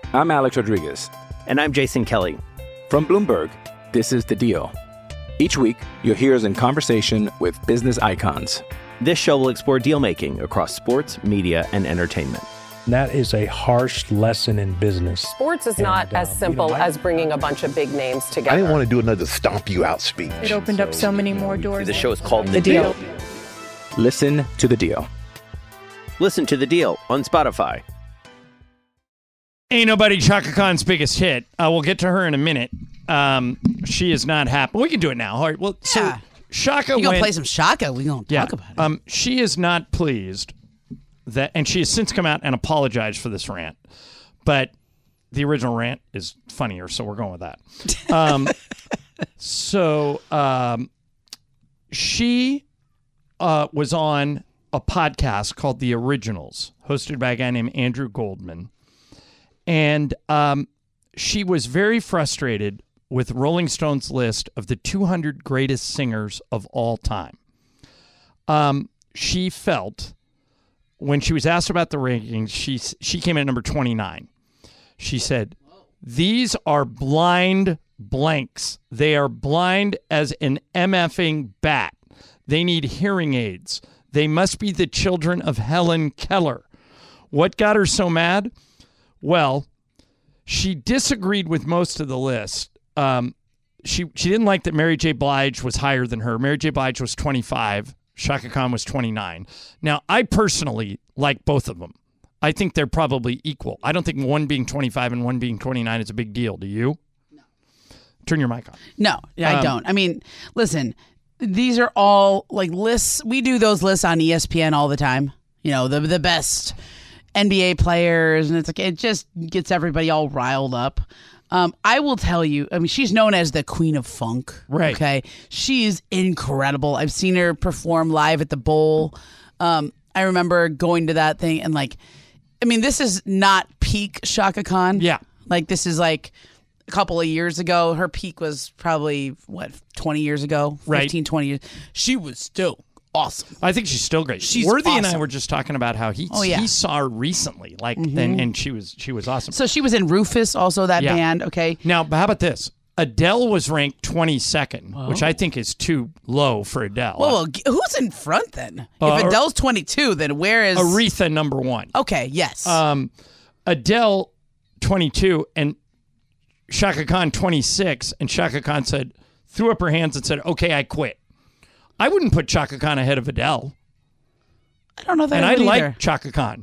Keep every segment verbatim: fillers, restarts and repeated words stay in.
I'm Alex Rodriguez. And I'm Jason Kelly. From Bloomberg, this is The Deal. Each week, you'll hear us in conversation with business icons. This show will explore deal-making across sports, media, and entertainment. That is a harsh lesson in business. Sports is and, not as um, simple you know, I, as bringing a bunch of big names together. I didn't want to do another stomp you out speech. It opened so, up so many more doors. The show is called The, the deal. deal. Listen to The Deal. Listen to The Deal on Spotify. Ain't Nobody, Chaka Khan's biggest hit. Uh, we'll get to her in a minute. Um, she is not happy. We can do it now. All right. Well, yeah. so Chaka You gonna went, play some Chaka? We gonna yeah, talk about it. Um, she is not pleased that, and she has since come out and apologized for this rant. But the original rant is funnier, so we're going with that. Um, so um, she uh, was on a podcast called The Originals, hosted by a guy named Andrew Goldman. And um, she was very frustrated with Rolling Stone's list of the two hundred greatest singers of all time. Um, she felt, when she was asked about the rankings, she, she came in at number twenty-nine. She said, these are blind blanks. They are blind as an MFing bat. They need hearing aids. They must be the children of Helen Keller. What got her so mad? Well, she disagreed with most of the list. Um, she she didn't like that Mary J. Blige was higher than her. Mary J. Blige was twenty-five. Chaka Khan was twenty-nine. Now, I personally like both of them. I think they're probably equal. I don't think one being twenty-five and one being twenty-nine is a big deal. Do you? No. Turn your mic on. No, I Um, don't. I mean, listen, these are all like lists. We do those lists on E S P N all the time. You know, the the best N B A players, and it's like it just gets everybody all riled up. Um, I will tell you, I mean, she's known as the Queen of Funk. Right. Okay. She is incredible. I've seen her perform live at the Bowl. Um, I remember going to that thing and like, I mean, this is not peak Chaka Khan. Yeah. Like this is like a couple of years ago. Her peak was probably, what, twenty years ago? Right. fifteen, twenty years. She was still awesome. I think she's still great. She's Worthy and I awesome. were just talking about how he Oh, yeah. he saw her recently, like, and, and she was she was awesome. So she was in Rufus, also that Yeah. band, okay? Now, but how about this? Adele was ranked twenty-second, which I think is too low for Adele. Well, well, g- who's in front then? Uh, if Adele's twenty-two, then where is... Aretha number one. Okay, yes. Um, Adele twenty-two and Chaka Khan twenty-six, and Chaka Khan said, threw up her hands and said, "Okay, I quit." I wouldn't put Chaka Khan ahead of Adele. I don't know that And I I would like either. Chaka Khan.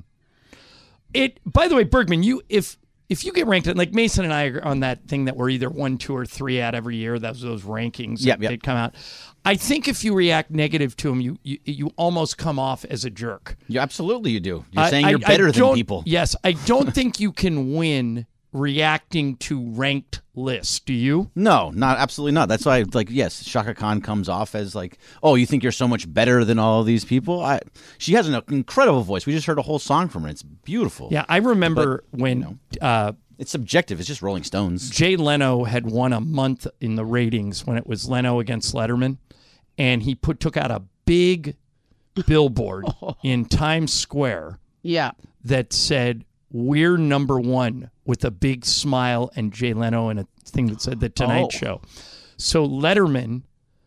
It. By the way, Bergman, you if if you get ranked, like Mason and I are on that thing that we're either one, two, or three at every year. Those those rankings Yep, that yep. they'd come out. I think if you react negative to them, you you, you almost come off as a jerk. You absolutely you do. You're I- saying I- you're I better than don't- people. Yes, I don't think you can win reacting to ranked lists. Do you? No, not absolutely not. That's why, like, yes, Chaka Khan comes off as like, oh, you think you're so much better than all of these people? I, she has an incredible voice. We just heard a whole song from her. It's beautiful. Yeah, I remember But, when you know, uh, it's subjective. It's just Rolling Stones. Jay Leno had won a month in the ratings when it was Leno against Letterman, and he put took out a big billboard in Times Square Yeah. that said, "We're number one," with a big smile and Jay Leno and a thing that said The Tonight Oh. Show. So Letterman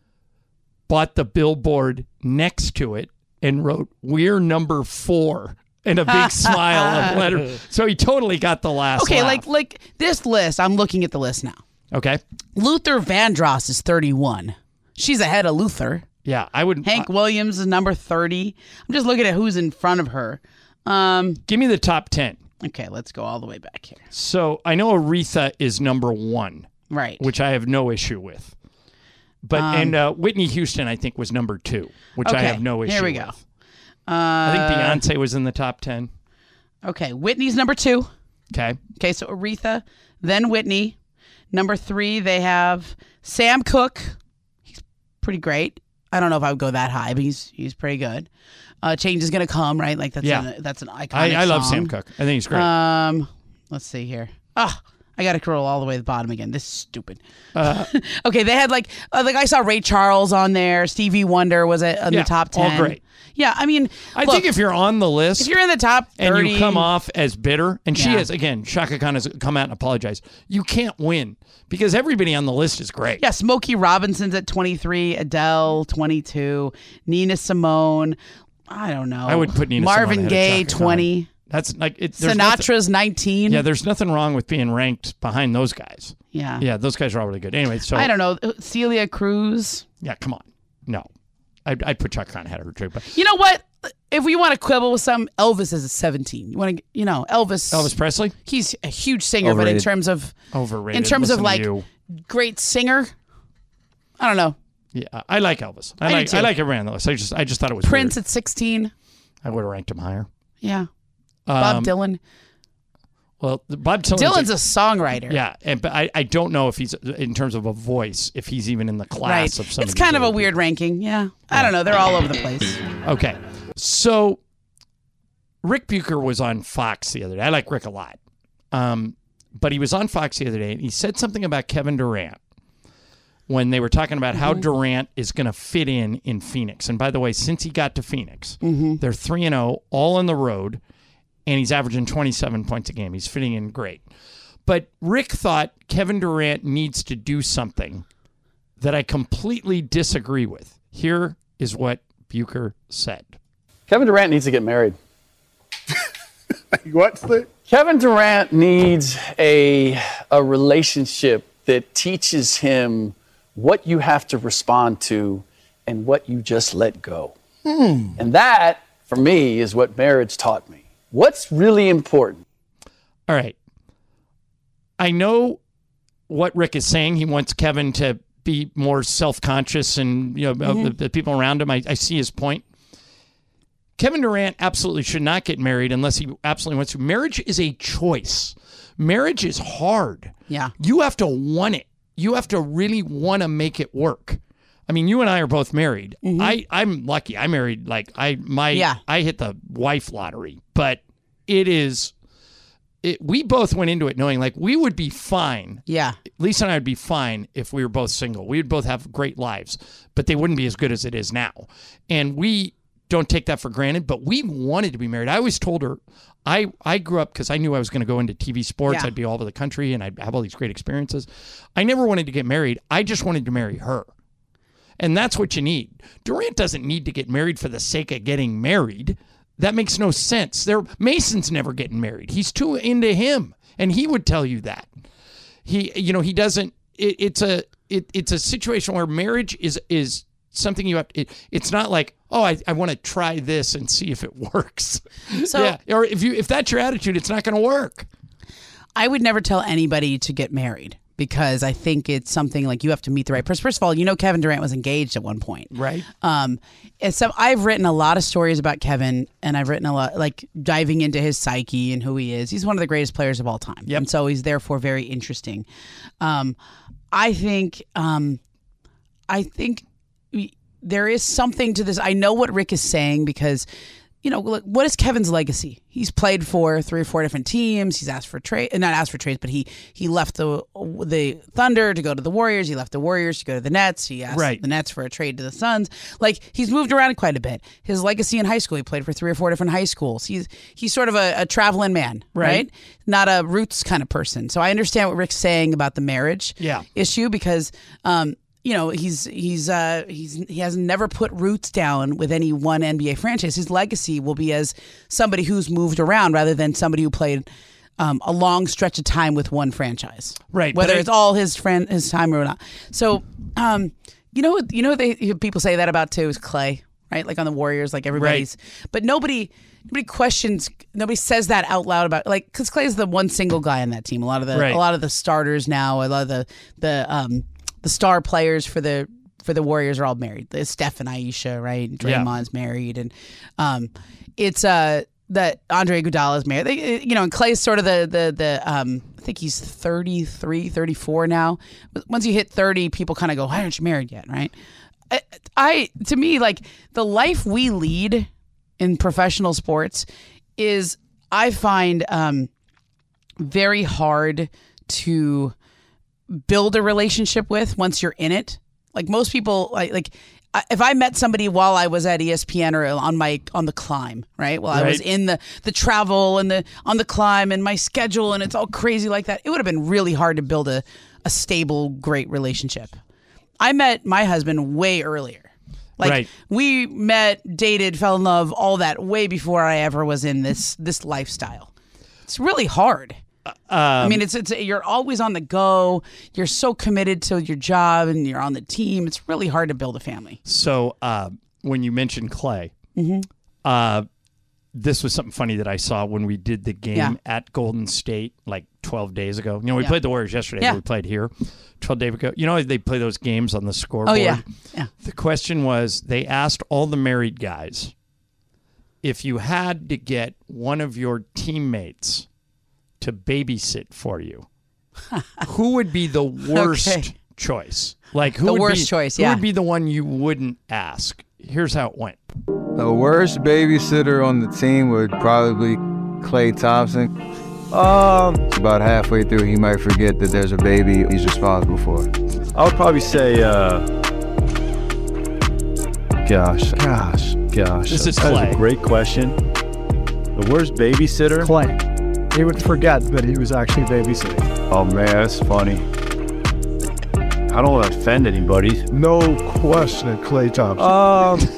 bought the billboard next to it and wrote, "We're number four," and a big smile of Letterman. So he totally got the last Okay, laugh. like like this list, I'm looking at the list now. Okay. Luther Vandross is thirty-one. She's ahead of Luther. Yeah, I would. Hank uh, Williams is number thirty. I'm just looking at who's in front of her. Um, give me the top ten. okay, let's go all the way back here. So I know Aretha is number one, Right. which I have no issue with. But Um, and uh, Whitney Houston, I think, was number two, which I Okay, have no issue here we with. go. I think Uh, Beyonce was in the top ten. Okay, Whitney's number two. Okay. Okay, so Aretha, then Whitney. Number three, they have Sam Cooke. He's pretty great. I don't know if I would go that high, but he's he's pretty good. Uh, Change is Gonna Come, right? Like that's Yeah. an, that's an iconic I, I love song. Sam Cooke. I think he's great. Um, let's see here. Ah, I got to scroll all the way to the bottom again. This is stupid. Uh, okay, they had like uh, like I saw Ray Charles on there. Stevie Wonder was at, in yeah, the top ten. all great. Yeah, I mean, I look, think if you're on the list, if you're in the top thirty, and you come off as bitter, and she Yeah. has, again, Shaka Khan has come out and apologized, you can't win because everybody on the list is great. Yeah, Smokey Robinson's at twenty-three, Adele twenty-two, Nina Simone. I don't know. I would put Nina Marvin Simone ahead of Gaye Chaka Khan. twenty. That's like it, there's nothing- Sinatra's nineteen. Yeah, there's nothing wrong with being ranked behind those guys. Yeah. Yeah, those guys are all really good. Anyway, so I don't know. Celia Cruz. Yeah, come on. No. I'd, I'd put Chaka Khan ahead of her too. But You know what? If we want to quibble with some, Elvis is at seventeen. You want to, you know, Elvis. Elvis Presley? He's a huge singer, but in Overrated. terms of Overrated. in terms of Listen like to you. great singer, I don't know. Yeah, I like Elvis. I, I do like too. I like everyone on the list. I just I just thought it was Prince weird. at sixteen. I would have ranked him higher. Yeah. Bob Um, Dylan. Well, Bob Dylan's, Dylan's a songwriter. yeah, and but I, I don't know if he's in terms of a voice if he's even in the class Right. of some. It's of these kind of a other weird ranking. Yeah. I don't know. They're all over the place. people. Okay, so Rick Bucher was on Fox the other day. I like Rick a lot, um, but he was on Fox the other day and he said something about Kevin Durant when they were talking about how Durant is going to fit in in Phoenix. And by the way, since he got to Phoenix, they're three and zero all on the road. And he's averaging twenty-seven points a game. He's fitting in great. But Rick thought Kevin Durant needs to do something that I completely disagree with. Here is what Bucher said. Kevin Durant needs to get married. What's the? Kevin Durant needs a, a relationship that teaches him what you have to respond to and what you just let go. And that, for me, is what marriage taught me. What's really important? All right. I know what Rick is saying. He wants Kevin to be more self-conscious and, you know, of the, the people around him. I, I see his point. Kevin Durant absolutely should not get married unless he absolutely wants to. Marriage is a choice. Marriage is hard. Yeah. You have to want it. You have to really want to make it work. I mean, you and I are both married. I, I'm lucky. I married like I my Yeah. I hit the wife lottery, but it is it, we both went into it knowing like we would be fine. Yeah. Lisa and I would be fine if we were both single. We would both have great lives, but they wouldn't be as good as it is now. And we don't take that for granted, but we wanted to be married. I always told her, I, I grew up because I knew I was going to go into T V sports. Yeah. I'd be all over the country and I'd have all these great experiences. I never wanted to get married. I just wanted to marry her. And that's what you need. Durant doesn't need to get married for the sake of getting married. That makes no sense. There, Mason's never getting married. He's too into him, and he would tell you that. He, you know, he doesn't. It, it's a, it, it's a situation where marriage is is something you have. It, it's not like, oh, I, I want to try this and see if it works. So- yeah, or if you if that's your attitude, it's not going to work. I would never tell anybody to get married because I think it's something like you have to meet the right person. First of all, you know Kevin Durant was engaged at one point. Right. Um, and so I've written a lot of stories about Kevin, and I've written a lot, like diving into his psyche and who he is. He's one of the greatest players of all time. Yep. And so he's therefore very interesting. Um, I think, um, I think we, there is something to this. I know what Rick is saying because, you know, look, what is Kevin's legacy? He's played for three or four different teams. He's asked for trade, not asked for trades, but he he left the the Thunder to go to the Warriors. He left the Warriors to go to the Nets. He asked Right. the Nets for a trade to the Suns. Like, he's moved around quite a bit. His legacy in high school, he played for three or four different high schools. He's he's sort of a, a traveling man, Right. right? Not a roots kind of person. So I understand what Rick's saying about the marriage Yeah. issue because. Um, You know, he's he's uh, he's he has never put roots down with any one N B A franchise. His legacy will be as somebody who's moved around rather than somebody who played um, a long stretch of time with one franchise. Right, Whether but I- it's all his friend his time or not. So, um, you know, you know, they people say that about too is Clay, right? Like on the Warriors, like everybody's, but nobody. Nobody questions. Nobody says that out loud about like because Clay's the one single guy on that team. A lot of the Right. a lot of the starters now, a lot of the the um, the star players for the for the Warriors are all married. There's Steph and Aisha, right? Draymond's married, and um, it's uh that Andre Iguodala is married. They, you know, and Clay's sort of the the the um, I think he's thirty-three, thirty-four now. But once you hit thirty, people kind of go, "Why aren't you married yet?" Right? I, I to me like the life we lead in professional sports is I find um, very hard to build a relationship with once you're in it. Like most people, like like if I met somebody while I was at E S P N or on my on the climb, right? While right. I was in the the travel and the on the climb and my schedule and it's all crazy like that, it would have been really hard to build a a stable, great relationship. I met my husband way earlier. Like right. we met, dated, fell in love, all that way before I ever was in this this lifestyle. It's really hard. Um, I mean, it's it's you're always on the go. You're so committed to your job, and you're on the team. It's really hard to build a family. So uh, when you mentioned Clay, mm-hmm. uh, this was something funny that I saw when we did the game yeah. at Golden State like twelve days ago. You know, we yeah. played the Warriors yesterday. Yeah. We played here twelve days ago. You know, they play those games on the scoreboard. Oh, yeah. yeah. The question was, they asked all the married guys, if you had to get one of your teammates to babysit for you, who would be the worst okay. choice? Like who the would worst be, choice? Who yeah. would be the one you wouldn't ask? Here's how it went. The worst babysitter on the team would probably be Klay Thompson. Um, about halfway through, he might forget that there's a baby he's responsible for. I would probably say, uh, gosh, gosh, gosh. This is that Klay. Is a great question. The worst babysitter? Klay. He would forget that he was actually babysitting. Oh man, that's funny. I don't want to offend anybody. No question, Klay Thompson. Um,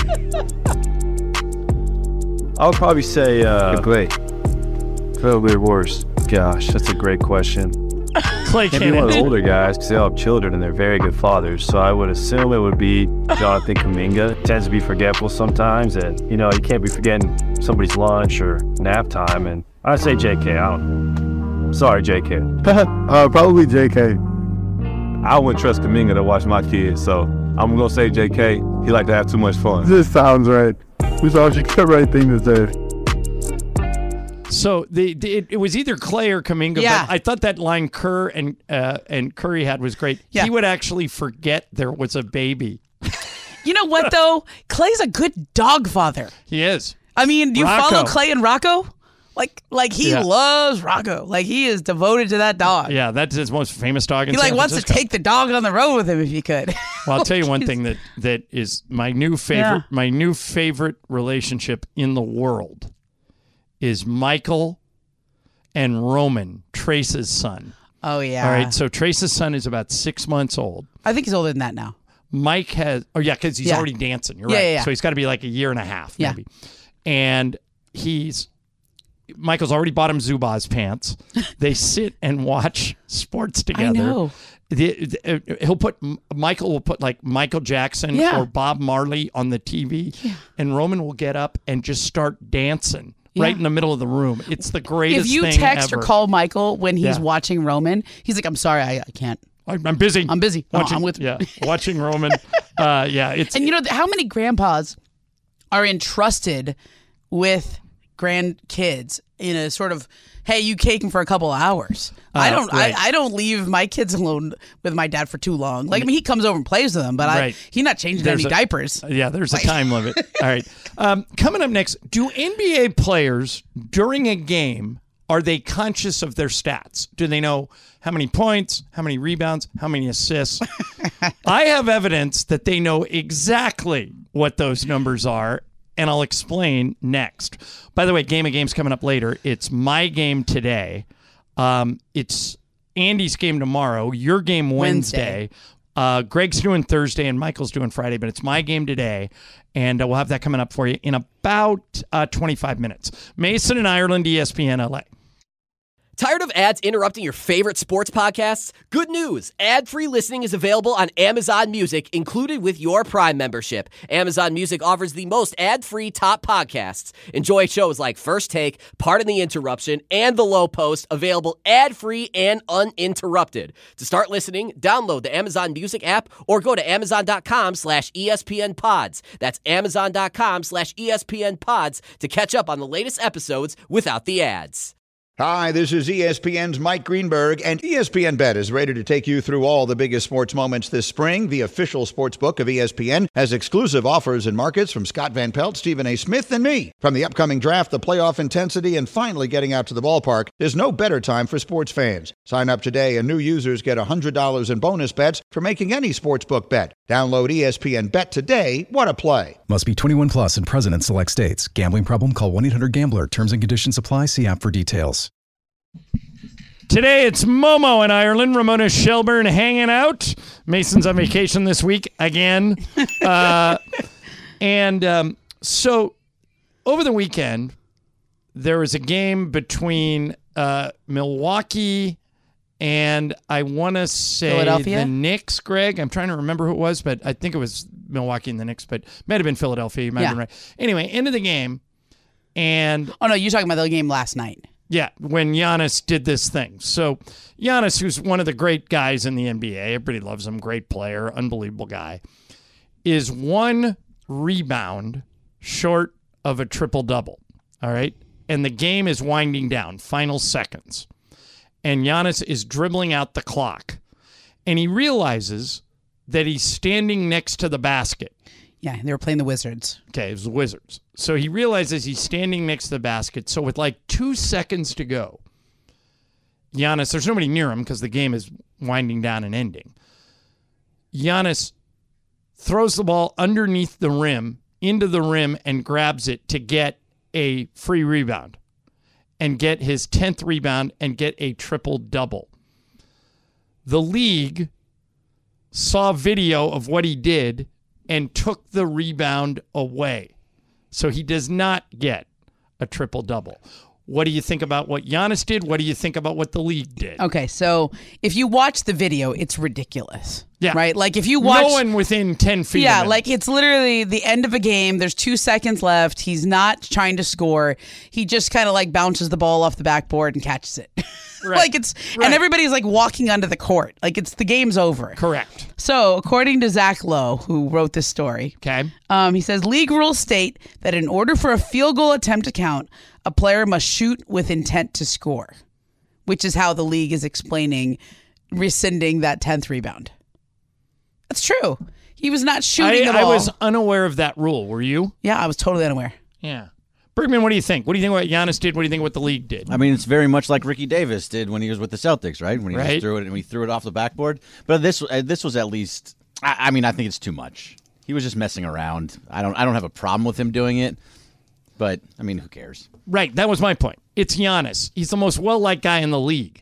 I would probably say, uh, Klay. Probably worse. Gosh, that's a great question. Klay can't be one of the older guys because they all have children and they're very good fathers. So I would assume it would be Jonathan Kuminga. Tends to be forgetful sometimes, and you know you can't be forgetting somebody's lunch or nap time. And I'd say J K. I don't. Sorry, J K. uh, probably J K. I wouldn't trust Kuminga to watch my kids, so I'm gonna say J K. He like to have too much fun. This sounds right. We thought you the right thing to say. So the, the it, it was either Klay or Kuminga, yeah. but I thought that line Kerr and uh, and Curry had was great. Yeah. He would actually forget there was a baby. You know what though? Clay's a good dog father. He is. I mean, do you Rocco. follow Klay and Rocco? Like, like he Yeah. loves Rocco. Like he is devoted to that dog. Yeah, that's his most famous dog in He like San wants to Francisco. take the dog on the road with him if he could. Well, I'll tell you one thing that, that is my new favorite. Yeah. My new favorite relationship in the world is Michael and Roman, Trace's son. Oh yeah. All right, so Trace's son is about six months old. I think he's older than that now. Mike has, oh yeah, because he's Yeah. already dancing. You're Yeah, right. yeah, yeah. So he's got to be like a year and a half, Yeah. maybe. And he's Michael's already bought him Zubaz pants. They sit and watch sports together. I know. The, the, he'll put Michael will put like Michael Jackson Yeah. or Bob Marley on the T V, Yeah. and Roman will get up and just start dancing Yeah. right in the middle of the room. It's the greatest. If you thing text ever. or call Michael when he's Yeah. watching Roman, he's like, "I'm sorry, I, I can't. I'm I'm busy. I'm busy. No, Watching, I'm with." yeah, watching Roman. Uh, yeah, it's And you know how many grandpas are entrusted with grandkids in a sort of, hey, you take him for a couple of hours. Uh, I don't. right. I, I don't leave my kids alone with my dad for too long. Like I mean, he comes over and plays with them, but I Right. he's not changing There's any a- diapers. Yeah, there's a time limit. All right. Um, coming up next, do N B A players during a game, are they conscious of their stats? Do they know how many points, how many rebounds, how many assists? I have evidence that they know exactly what those numbers are, and I'll explain next. By the way, Game of Games coming up later. It's my game today. Um, it's Andy's game tomorrow, your game Wednesday. Wednesday. Uh, Greg's doing Thursday and Michael's doing Friday, but it's my game today, and uh, we'll have that coming up for you in about uh, twenty-five minutes. Mason and Ireland, E S P N L A. Tired of ads interrupting your favorite sports podcasts? Good news! Ad-free listening is available on Amazon Music, included with your Prime membership. Amazon Music offers the most ad-free top podcasts. Enjoy shows like First Take, Pardon the Interruption, and The Low Post, available ad-free and uninterrupted. To start listening, download the Amazon Music app or go to amazon.com slash ESPN pods. That's amazon.com slash ESPN pods to catch up on the latest episodes without the ads. Hi, this is E S P N's Mike Greenberg, and E S P N Bet is ready to take you through all the biggest sports moments this spring. The official sports book of E S P N has exclusive offers and markets from Scott Van Pelt, Stephen A. Smith, and me. From the upcoming draft, the playoff intensity, and finally getting out to the ballpark, there's no better time for sports fans. Sign up today, and new users get one hundred dollars in bonus bets for making any sportsbook bet. Download E S P N Bet today. What a play. Must be twenty-one plus and present in select states. Gambling problem? Call one eight hundred gambler. Terms and conditions apply. See app for details. Today it's Momo in Ireland. Ramona Shelburne hanging out. Mason's on vacation this week again. uh, and um, so over the weekend, there was a game between uh, Milwaukee and I want to say Philadelphia? the Knicks, Greg. I'm trying to remember who it was, but I think it was Milwaukee and the Knicks, but might have been Philadelphia. You might Yeah. have been right. Anyway, end of the game. And oh, no, you're talking about the game last night. Yeah, when Giannis did this thing. So Giannis, who's one of the great guys in the N B A, everybody loves him, great player, unbelievable guy, is one rebound short of a triple-double, all right? And the game is winding down, final seconds. And Giannis is dribbling out the clock. And he realizes that he's standing next to the basket. Yeah, they were playing the Wizards. Okay, it was the Wizards. So he realizes he's standing next to the basket. So with like two seconds to go, Giannis, there's nobody near him because the game is winding down and ending. Giannis throws the ball underneath the rim, into the rim, and grabs it to get a free rebound and get his tenth rebound and get a triple-double. The league saw video of what he did and took the rebound away. So he does not get a triple-double. What do you think about what Giannis did? What do you think about what the league did? Okay, so if you watch the video, it's ridiculous. Yeah. Right? Like if you watch... No one within ten feet Yeah, of him. like it's literally the end of a game. There's two seconds left. He's not trying to score. He just kind of like bounces the ball off the backboard and catches it. Right. like it's Right. And everybody's like walking onto the court. Like it's the game's over. Correct. So according to Zach Lowe, who wrote this story, okay, um, he says league rules state that in order for a field goal attempt to count, a player must shoot with intent to score, which is how the league is explaining rescinding that tenth rebound. That's true. He was not shooting I, at I all. was unaware of that rule. Were you? Yeah, I was totally unaware. Yeah. Bergman, what do you think? What do you think what Giannis did? What do you think what the league did? I mean, it's very much like Ricky Davis did when he was with the Celtics, right? When he Right. just threw it and he threw it off the backboard. But this, uh, this was at least. I, I mean, I think it's too much. He was just messing around. I don't, I don't have a problem with him doing it, but I mean, who cares? Right. That was my point. It's Giannis. He's the most well-liked guy in the league.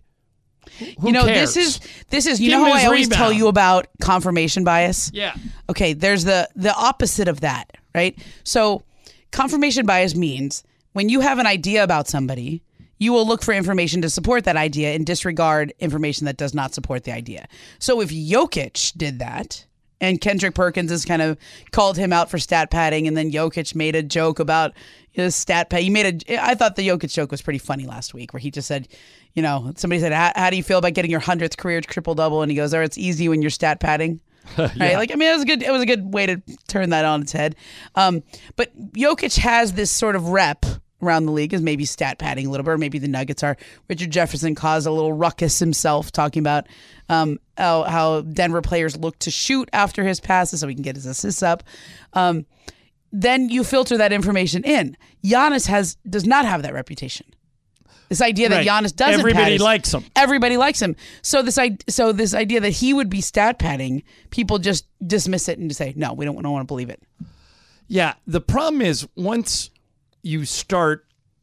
Who you know, cares? this is this is you Give know him how I his always tell rebound. you about confirmation bias? Yeah. Okay, there's the the opposite of that, right? So confirmation bias means when you have an idea about somebody, you will look for information to support that idea and disregard information that does not support the idea. So if Jokic did that, and Kendrick Perkins has kind of called him out for stat padding, and then Jokic made a joke about his stat pad. He made a. I thought the Jokic joke was pretty funny last week, where he just said, you know, somebody said, "How, how do you feel about getting your hundredth career triple double?" And he goes, "Oh, it's easy when you're stat padding." Right? Like, I mean, it was a good. It was a good way to turn that on its head. Um, but Jokic has this sort of rep around the league as maybe stat padding a little bit, or maybe the Nuggets are. Richard Jefferson caused a little ruckus himself talking about um, how, how Denver players look to shoot after his passes so he can get his assists up. Um, then you filter that information in. Giannis has does not have that reputation. This idea that Right. Giannis doesn't Everybody pad is- likes him. Everybody likes him. So this I so this idea that he would be stat padding, people just dismiss it and just say, no, we don't, we don't want to believe it. Yeah. The problem is once you start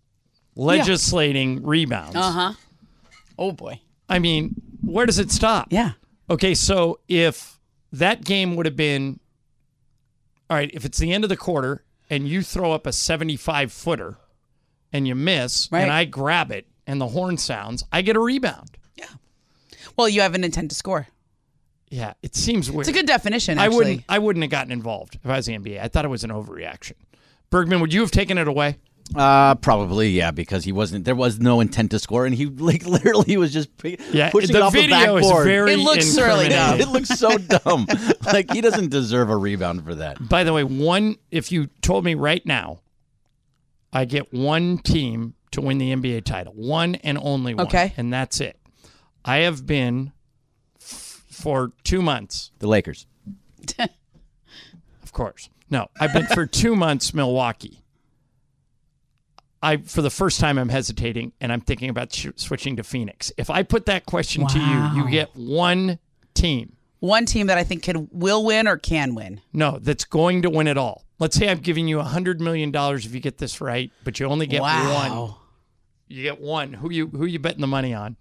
legislating rebounds. Uh-huh. Oh, boy. I mean, where does it stop? Yeah. Okay, so if that game would have been, all right, if it's the end of the quarter and you throw up a seventy-five footer and you miss Right. and I grab it and the horn sounds, I get a rebound. Well, you have an intent to score. Yeah, it seems weird. It's a good definition, I actually. wouldn't, I wouldn't have gotten involved if I was the N B A. I thought it was an overreaction. Bergman, would you have taken it away? Uh, probably, yeah, because he wasn't. There was no intent to score, and he like literally was just p- Yeah, pushing the it off the video is backboard. very It looks really dumb. It looks so dumb. Like he doesn't deserve a rebound for that. By the way, one if you told me right now, I get one team to win the N B A title. One and only one. Okay. And that's it. I have been f- for two months. The Lakers. Of course. No, I've been for two months Milwaukee. I for the first time I'm hesitating, and I'm thinking about sh- switching to Phoenix. If I put that question Wow. to you, you get one team. One team that I think can will win or can win. No, that's going to win it all. Let's say I'm giving you one hundred million dollars if you get this right, but you only get Wow. one. You get one. Who you who you betting the money on?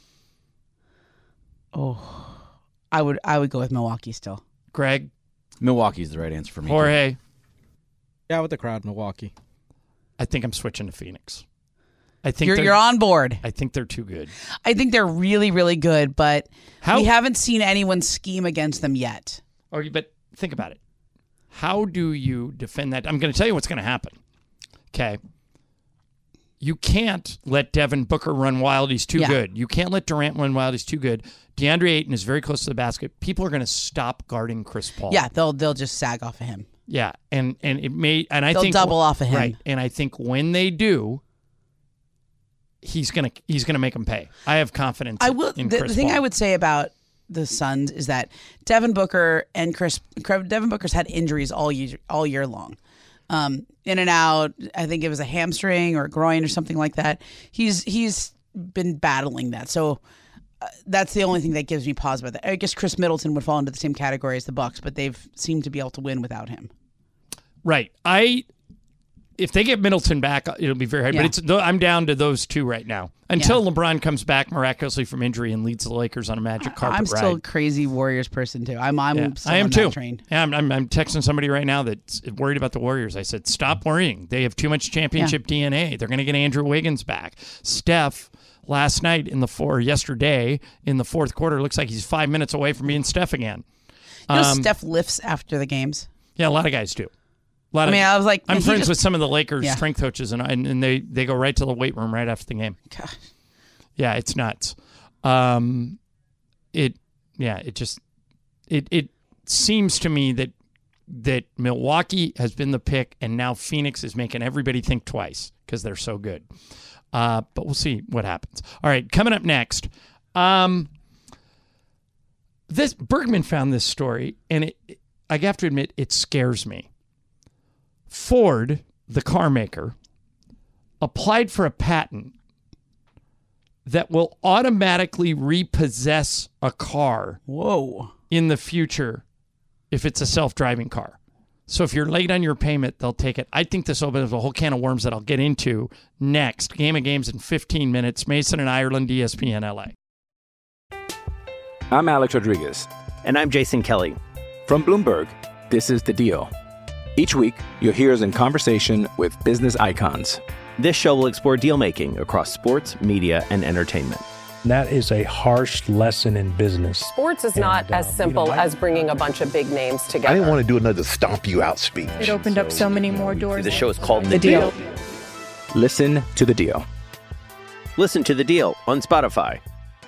Oh, I would I would go with Milwaukee still. Greg? Milwaukee's the right answer for me. Jorge? Yeah, with the crowd, Milwaukee. I think I'm switching to Phoenix. I think You're they're- you're on board. I think they're too good. I think they're really really good, but How- we haven't seen anyone scheme against them yet. Or, but think about it. How do you defend that? I'm going to tell you what's going to happen. Okay. You can't let Devin Booker run wild. He's too Yeah. good. You can't let Durant run wild. He's too good. DeAndre Ayton is very close to the basket. People are going to stop guarding Chris Paul. Yeah, they'll they'll just sag off of him. Yeah, and and it may and I They'll think double off of him. Right, and I think when they do, he's gonna he's gonna make them pay. I have confidence. I will. In The, Chris the thing Paul. I would say about the Suns is that Devin Booker and Chris Devin Booker's had injuries all year all year long, um, in and out. I think it was a hamstring or a groin or something like that. He's he's been battling that. So uh, that's the only thing that gives me pause about that. I guess Chris Middleton would fall into the same category as the Bucks, but they've seemed to be able to win without him. Right. I if they get Middleton back, it'll be very hard. Yeah. But it's I'm down to those two right now until LeBron comes back miraculously from injury and leads the Lakers on a magic carpet I'm ride. still a crazy Warriors person too. I'm I'm Yeah, still I am on too. that train. Yeah, I'm, I'm, I'm texting somebody right now that's worried about the Warriors. I said, stop worrying. They have too much championship D N A. They're going to get Andrew Wiggins back. Steph, last night in the four, yesterday in the fourth quarter, looks like he's five minutes away from being Steph again. You know, Um, Steph lifts after the games. Yeah, a lot of guys do. A lot I of, mean, I was like, I'm he friends just- with some of the Lakers Yeah. strength coaches, and, and and they they go right to the weight room right after the game. Gosh. Yeah, it's nuts. Um, it yeah, it just it it seems to me that that Milwaukee has been the pick, and now Phoenix is making everybody think twice because they're so good. Uh, but we'll see what happens. All right, coming up next. Um, this Bergman found this story, and it, it I have to admit it scares me. Ford, the car maker, applied for a patent that will automatically repossess a car Whoa. in the future if it's a self-driving car. So if you're late on your payment, they'll take it. I think this opens a whole can of worms that I'll get into next. Game of Games in fifteen minutes. Mason and Ireland, E S P N L A. I'm Alex Rodriguez. And I'm Jason Kelly. From Bloomberg, this is The Deal. Each week, you'll hear us in conversation with business icons. This show will explore deal-making across sports, media, and entertainment. That is a harsh lesson in business. Sports is not as simple as bringing a bunch of big names together. I didn't want to do another stomp you out speech. It opened up so many more doors. The show is called The The Deal. Deal. Listen to The Deal. Listen to The Deal on Spotify.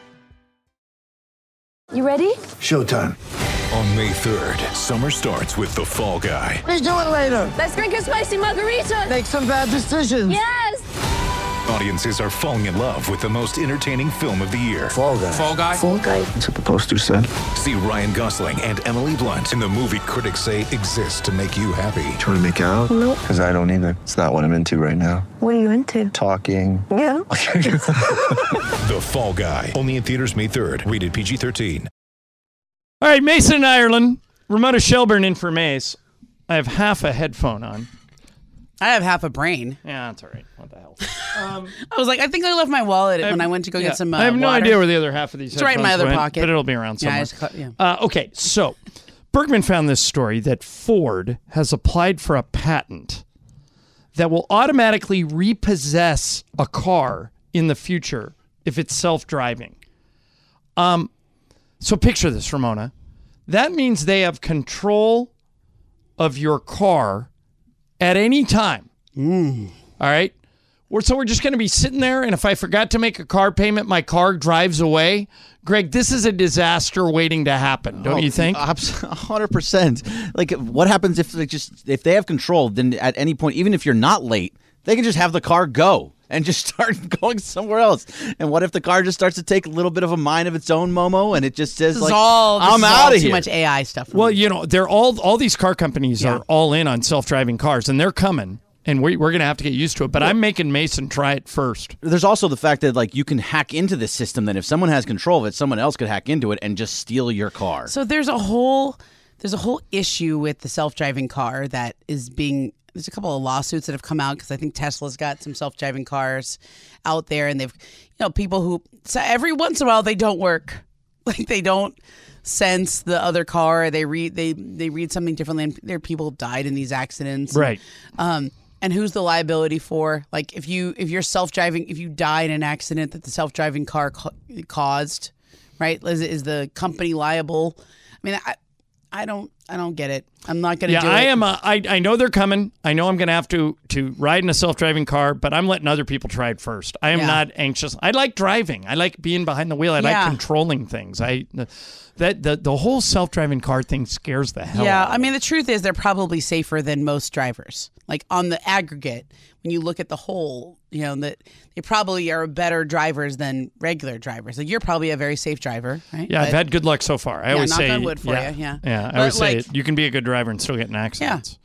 You ready? Showtime. On May third, summer starts with The Fall Guy. Let's do it later. Let's drink a spicy margarita. Make some bad decisions. Yes. Audiences are falling in love with the most entertaining film of the year. Fall Guy. Fall Guy. Fall Guy. That's what the poster said. See Ryan Gosling and Emily Blunt in the movie critics say exists to make you happy. Trying to make it out? Nope. Because I don't either. It's not what I'm into right now. What are you into? Talking. Yeah. The Fall Guy. Only in theaters May third. Rated P G thirteen. All right, Mason and Ireland. Ramona Shelburne in for Mace. I have half a headphone on. I have half a brain. Yeah, that's all right. What the hell? Um, I was like, I think I left my wallet when I went to go Yeah, get some uh, I have no water. idea where the other half of these It's right in my headphones other went, pocket. but it'll be around Yeah, I somewhere. just cut- yeah. Uh, okay, so Bergman found this story that Ford has applied for a patent that will automatically repossess a car in the future if it's self-driving. Um, so picture this, Ramona. That means they have control of your car at any time. Mm. All right? We're, so we're just going to be sitting there, and if I forgot to make a car payment, my car drives away. Greg, this is a disaster waiting to happen, don't Oh, you think? one hundred percent. Like, what happens if they just if they have control? Then at any point, even if you're not late, they can just have the car go. and just start going somewhere else. And what if the car just starts to take a little bit of a mind of its own, Momo, and it just says, This like, is all, this I'm is out all of too here. much A I stuff. Well, you know, they're all all these car companies Yeah. are all in on self-driving cars, and they're coming, and we, we're going to have to get used to it. But I'm making Mason try it first. There's also the fact that like you can hack into this system. That if someone has control of it, someone else could hack into it and just steal your car. So there's a whole there's a whole issue with the self-driving car that is being. There's a couple of lawsuits that have come out because I think Tesla's got some self-driving cars out there, and they've, you know, people who so every once in a while they don't work, like they don't sense the other car. They read they they read something differently, and there are people died in these accidents, Right. Um, and who's the liability for? Like if you if you're self-driving, if you die in an accident that the self-driving car ca- caused, right? Is is the company liable? I mean, I I don't I don't get it. I'm not going to Yeah, do it. I am. A, I I know they're coming. I know I'm going to have to to ride in a self-driving car, but I'm letting other people try it first. I am Yeah. not anxious. I like driving. I like being behind the wheel. I Yeah. like controlling things. I that the the whole self-driving car thing scares the hell Yeah, out of me. I mean, the truth is they're probably safer than most drivers. Like on the aggregate, when you look at the whole, you know, that they probably are better drivers than regular drivers. Like you're probably a very safe driver, right? Yeah, I've But- had good luck so far. I Yeah, always knock say, on wood for yeah, you, yeah. yeah. I But, always say like- it, you can be a good driver and still get in accidents.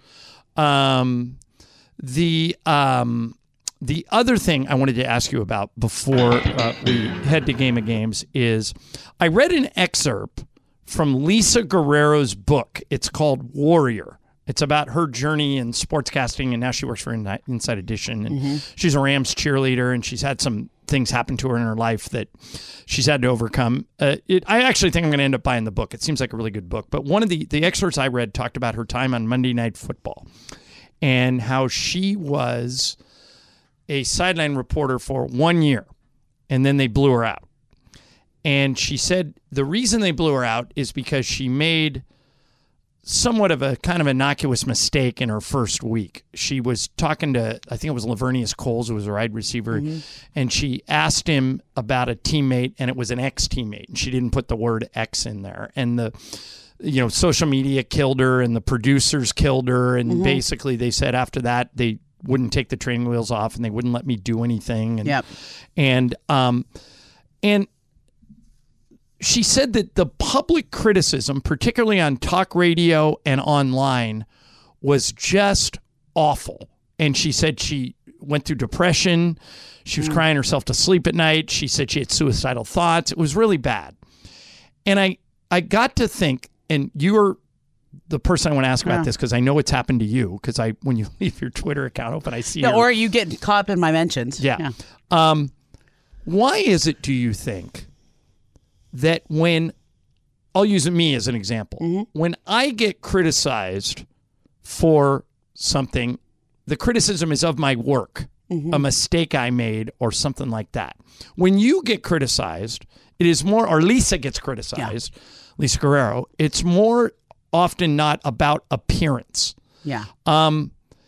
Um, the um, the other thing I wanted to ask you about before uh, we head to Game of Games is I read an excerpt from Lisa Guerrero's book. It's called Warrior. It's about her journey in sportscasting, and now she works for In- Inside Edition. And Mm-hmm. she's a Rams cheerleader, and she's had some things happen to her in her life that she's had to overcome. Uh, it, I actually think I'm going to end up buying the book. It seems like a really good book. But one of the, the excerpts I read talked about her time on Monday Night Football and how she was a sideline reporter for one year, and then they blew her out. And she said the reason they blew her out is because she made somewhat of a kind of innocuous mistake in her first week. She was talking to, I think it was Lavernius Coles, who was a wide receiver, Mm-hmm. and she asked him about a teammate, and it was an ex-teammate, and she didn't put the word ex in there. And the, you know, social media killed her, and the producers killed her, and Mhm. basically they said after that they wouldn't take the training wheels off, and they wouldn't let me do anything. And, Yep. and, um, and, she said that the public criticism, particularly on talk radio and online, was just awful. And she said she went through depression. She was Mm. crying herself to sleep at night. She said she had suicidal thoughts. It was really bad. And I, I got to think, and you're the person I want to ask about Yeah. this because I know it's happened to you because I when you leave your Twitter account open, I see Yeah, your- or you get caught up in my mentions. yeah. Um, why is it, do you think, that when, I'll use me as an example, Mm-hmm. when I get criticized for something, the criticism is of my work, Mhm. a mistake I made, or something like that. When you get criticized, it is more, or Lisa gets criticized, Lisa Guerrero, it's more often not about appearance. Yeah. Um,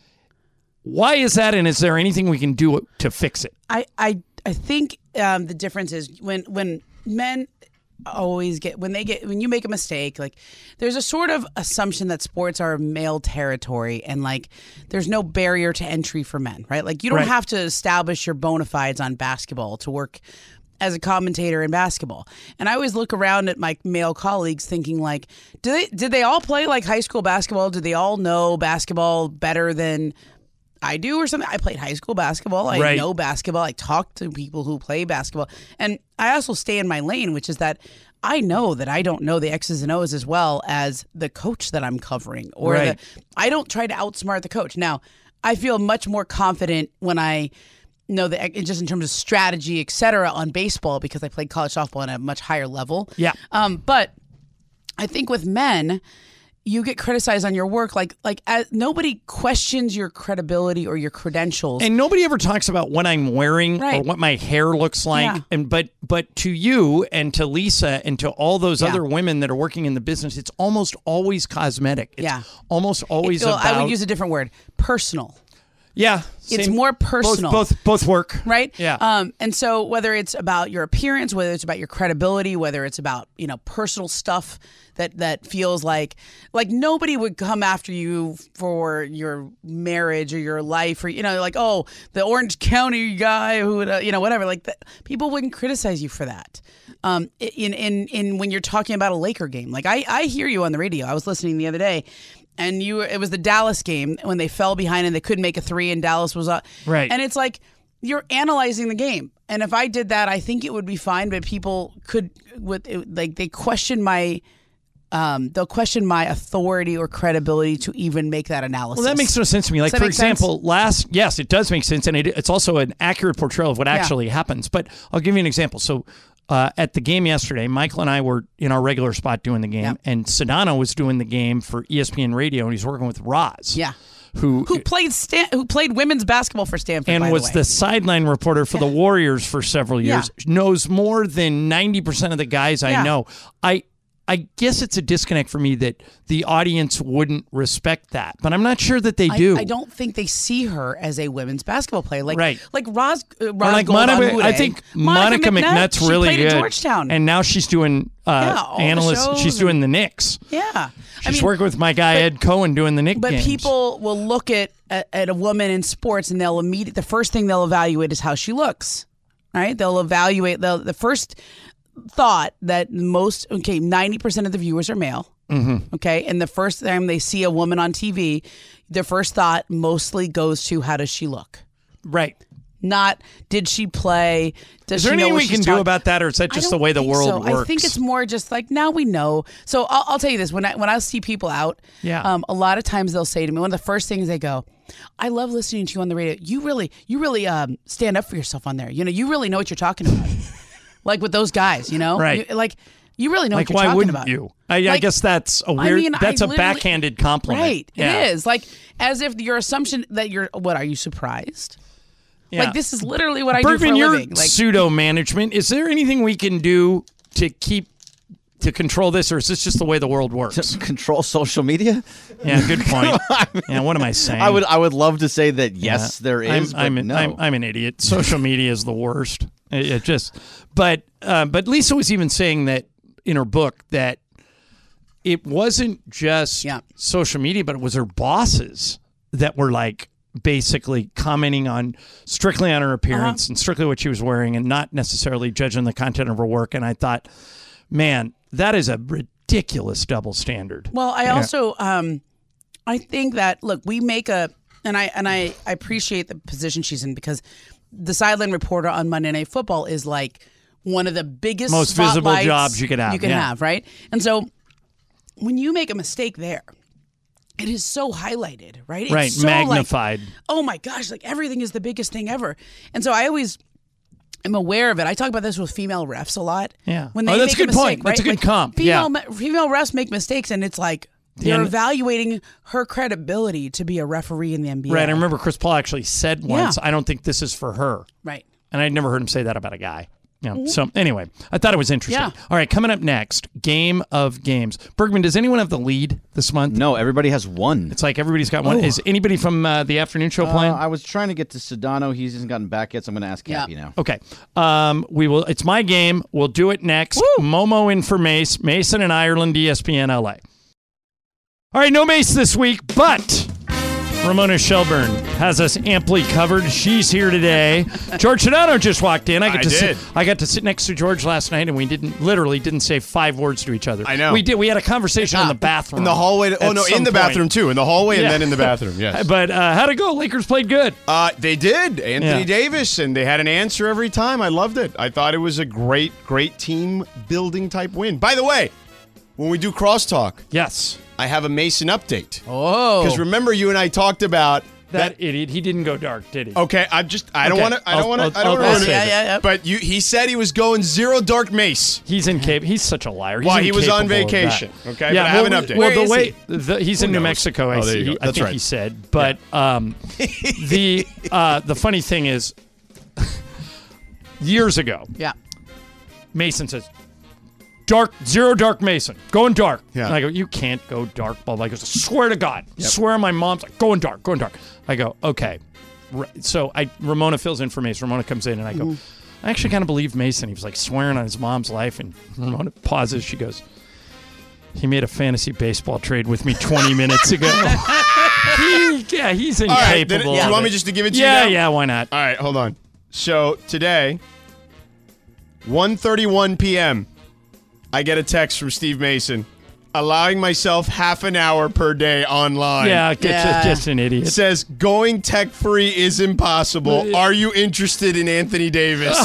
why is that, and is there anything we can do to fix it? I, I, I think um, the difference is when when men always get when they get when you make a mistake, like there's a sort of assumption that sports are male territory and like there's no barrier to entry for men, right? Like you don't Right. have to establish your bona fides on basketball to work as a commentator in basketball. And I always look around at my male colleagues thinking like, do they did they all play like high school basketball? Do they all know basketball better than I do or something? I played high school basketball. I Right. know basketball. I talk to people who play basketball. And I also stay in my lane, which is that I know that I don't know the X's and O's as well as the coach that I'm covering. Or Right. the, I don't try to outsmart the coach. Now, I feel much more confident when I know that just in terms of strategy, et cetera, on baseball because I played college softball at a much higher level. Yeah. Um, but I think with men, you get criticized on your work. Like, like as, nobody questions your credibility or your credentials. And nobody ever talks about what I'm wearing or Right. what my hair looks like. Yeah. And but but to you and to Lisa and to all those Yeah. other women that are working in the business, it's almost always cosmetic. It's Yeah. almost always Well, about I would use a different word: personal. Yeah. It's same. more personal. Both, both, both work. Right? Yeah. Um, and so whether it's about your appearance, whether it's about your credibility, whether it's about, you know, personal stuff that, that feels like, like nobody would come after you for your marriage or your life or, you know, like, oh, the Orange County guy who, would, uh, you know, whatever. Like that, people wouldn't criticize you for that. Um, in, in, in when you're talking about a Laker game, like I, I hear you on the radio. I was listening the other day. And you, it was the Dallas game when they fell behind and they couldn't make a three and Dallas was up. Right. And it's like you're analyzing the game. And if I did that, I think it would be fine. But people could, with like, they question my, um, they'll question my authority or credibility to even make that analysis. Well, that makes no sense to me. Like, Does that for make sense? example, last, yes, it does make sense. And it, it's also an accurate portrayal of what Yeah. actually happens. But I'll give you an example. So, Uh, at the game yesterday, Michael and I were in our regular spot doing the game, Yep. and Sedano was doing the game for E S P N Radio, and he's working with Roz. Yeah. Who Who played Stan- who played women's basketball for Stanford, and by was the, way. the sideline reporter for the Warriors for several years, knows more than ninety percent of the guys I Yeah. know. I I guess it's a disconnect for me that the audience wouldn't respect that, but I'm not sure that they I, do. I don't think they see her as a women's basketball player. Like, Right. like Roz, uh, Or Roz like Gold Monica, on I Woody. think Monica, McNutt's she really played good. at Georgetown. And now she's doing uh, Yeah, all the analyst. shows She's doing the Knicks. Yeah. She's I mean, working with my guy Ed Cohen doing the Knicks But games. people will look at, at at a woman in sports and they'll immediately, the first thing they'll evaluate is how she looks, right? They'll evaluate, they'll, the first thought that most, okay, ninety percent of the viewers are male. Mm-hmm. Okay. And the first time they see a woman on T V, their first thought mostly goes to how does she look? Right. Not did she play? Does Is there she know anything what we she's can do talk- about that, or is that I just don't the way the think world so. works? I think it's more just like now we know. So I'll, I'll tell you this: when I when I see people out, Yeah. um, a lot of times they'll say to me, one of the first things they go, "I love listening to you on the radio. You really, you really um, stand up for yourself on there. You know, you really know what you're talking about." Like with those guys, you know, Right. You- like you really know like, what you're why talking wouldn't about. you? I, I Like, guess that's a I weird. mean, I that's a literally- backhanded compliment. Right. Yeah. It is like as if your assumption that you're. What are you surprised? Yeah. Like this is literally what I Bergman, do for a you're living. Like pseudo management. Is there anything we can do to keep to control this, or is this just the way the world works? Control social media? Yeah, good point. Yeah, what am I saying? I would I would love to say that yes, Yeah. there is, I'm, I'm, but an, no. I'm, I'm an idiot. Social media is the worst. It, it just, but uh, but Lisa was even saying that in her book that it wasn't just social media, but it was her bosses that were like basically commenting on strictly on her appearance Uh-huh. and strictly what she was wearing, and not necessarily judging the content of her work. And I thought, man, that is a ridiculous double standard. Well, I Yeah. also um, I think that look, we make a and I and I, I appreciate the position she's in because the sideline reporter on Monday Night Football is like one of the biggest Most visible spotlights jobs you could have, You can yeah. have, right? And so when you make a mistake there, it is so highlighted, right? It's Right, so, like, magnified. oh my gosh, like everything is the biggest thing ever. And so I always am aware of it. I talk about this with female refs a lot. Yeah. When they Oh, that's make a good mistake, point. That's right? a good Like, comp. Female, Yeah. me- female refs make mistakes, and it's like they're Yeah. evaluating her credibility to be a referee in the N B A. Right. I remember Chris Paul actually said once, Yeah. I don't think this is for her. Right. And I'd never heard him say that about a guy. Yeah. Mhm. So anyway, I thought it was interesting. Yeah. All right, coming up next, Game of Games. Bergman, does anyone have the lead this month? No, everybody has one. It's like everybody's got one. Oh. Is anybody from uh, the afternoon show Uh, playing? I was trying to get to Sedano. He hasn't gotten back yet, so I'm going to ask Cappy now. Okay. Um, we will. It's my game. We'll do it next. Momo in for Mace. Mason in Ireland, E S P N L A. All right, no Mace this week, but Ramona Shelburne has us amply covered. She's here today. George Sedano just walked in. I got I to did. sit. I got to sit next to George last night, and we didn't literally didn't say five words to each other. I know. We did. We had a conversation in the bathroom, In the hallway. To, oh, at no, some in the point. bathroom, too. In the hallway Yeah. and then in the bathroom, yes. But uh, how'd it go? Lakers played good. Uh, they did. Anthony Yeah. Davis, and they had an answer every time. I loved it. I thought it was a great, great team-building type win. By the way, when we do crosstalk, yes, I have a Mason update. Oh. Because remember, you and I talked about That, idiot. He didn't go dark, did he? Okay, I just I don't Okay. want to I I'll- don't want I'll- to I don't I'll- want I'll to save ruin it. it. Yeah, yeah, yeah. But you he said he was going zero dark mace. He's incapable. He's such a liar. He's Well, he was on incapable of vacation, that. okay? Yeah, But I have well, an update. Well, Where the is way he? the, he's Who in New knows? Mexico. I Oh, there see. you go. He- I That's think right. he said. But um, the uh, the funny thing is, years ago, yeah, Mason says, "Dark zero dark Mason going dark." Yeah. And I go, "You can't go dark." Blah blah. He goes, "I swear to God, Yep. swear on my mom's like going dark, going dark." I go, "Okay." so I Ramona fills in for Mason. Ramona comes in and I go, Mhm. I actually kind of believe Mason. He was like swearing on his mom's life, and Ramona pauses. She goes, he made a fantasy baseball trade with me twenty minutes ago. he, yeah, he's incapable. All right, then, do you of want me it. just to give it to yeah, you now? Yeah, why not? All right, hold on. So today, one thirty-one p.m., I get a text from Steve Mason allowing myself half an hour per day online. Yeah, just, Yeah. just an idiot. Says, going tech-free is impossible. Are you interested in Anthony Davis?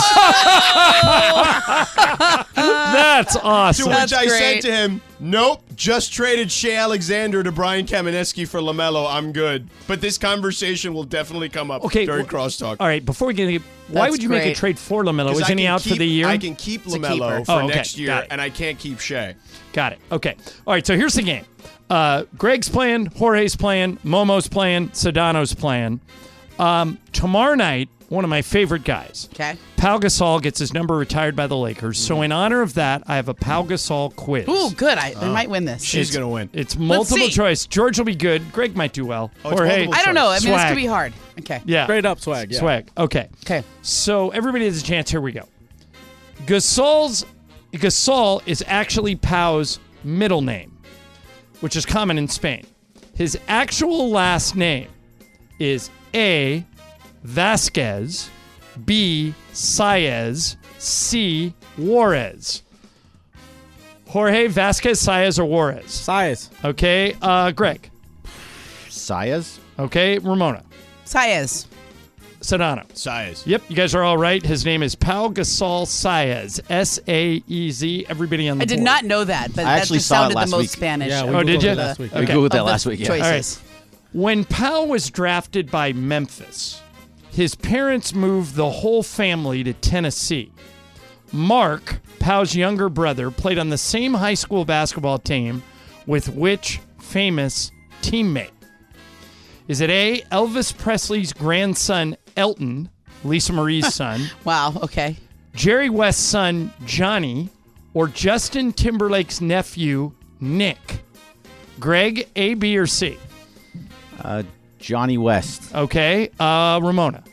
That's awesome. To which That's I said great. to him, nope, just traded Shea Alexander to Brian Kamenetsky for LaMelo. I'm good. But this conversation will definitely come up Okay, during well, crosstalk. All right, before we get into why That's would you make a great. trade for LaMelo? 'Cause I Isn't he can out for keep- the year? I can keep It's a LaMelo keeper. for Oh, okay. next year, Got it. and I can't keep Shea. Got it. Okay. All right, so here's the game. Uh, Greg's playing, Jorge's playing, Momo's playing, Sedano's playing. Um, tomorrow night, one of my favorite guys, Okay. Pau Gasol, gets his number retired by the Lakers. So in honor of that, I have a Pau Gasol quiz. Ooh, good. I, I might win this. She's going to win. It's multiple see. choice. George will be good. Greg might do well. Oh, it's Jorge, multiple I don't know. I mean, this Swag. could be hard. Okay. yeah, Straight up swag. Yeah. swag. Okay. Okay. So everybody has a chance. Here we go. Gasol's Gasol is actually Pau's middle name, which is common in Spain. His actual last name is A. Vasquez, B. Saez, C. Juarez. Jorge, Vasquez, Saez, or Juarez? Size. Okay, uh, Greg. Sayas? Okay, Ramona. Saez. Sedano. Size. Yep, you guys are all right. His name is Pau Gasol Saez, S A E Z. Everybody on the I did board. not know that, but I that actually just saw it sounded the last most week. Spanish. Yeah, we Oh, did Googled you? it last week. We Okay. Googled Of that the last week. Yeah. choices. All right. When Pau was drafted by Memphis, his parents moved the whole family to Tennessee. Mark, Pau's younger brother, played on the same high school basketball team with which famous teammate? Is it A, Elvis Presley's grandson, Elton, Lisa Marie's son, Wow. Okay. Jerry West's son, Johnny, or Justin Timberlake's nephew, Nick? Greg, A, B, or C? Uh, Johnny West. Okay. Uh, Ramona.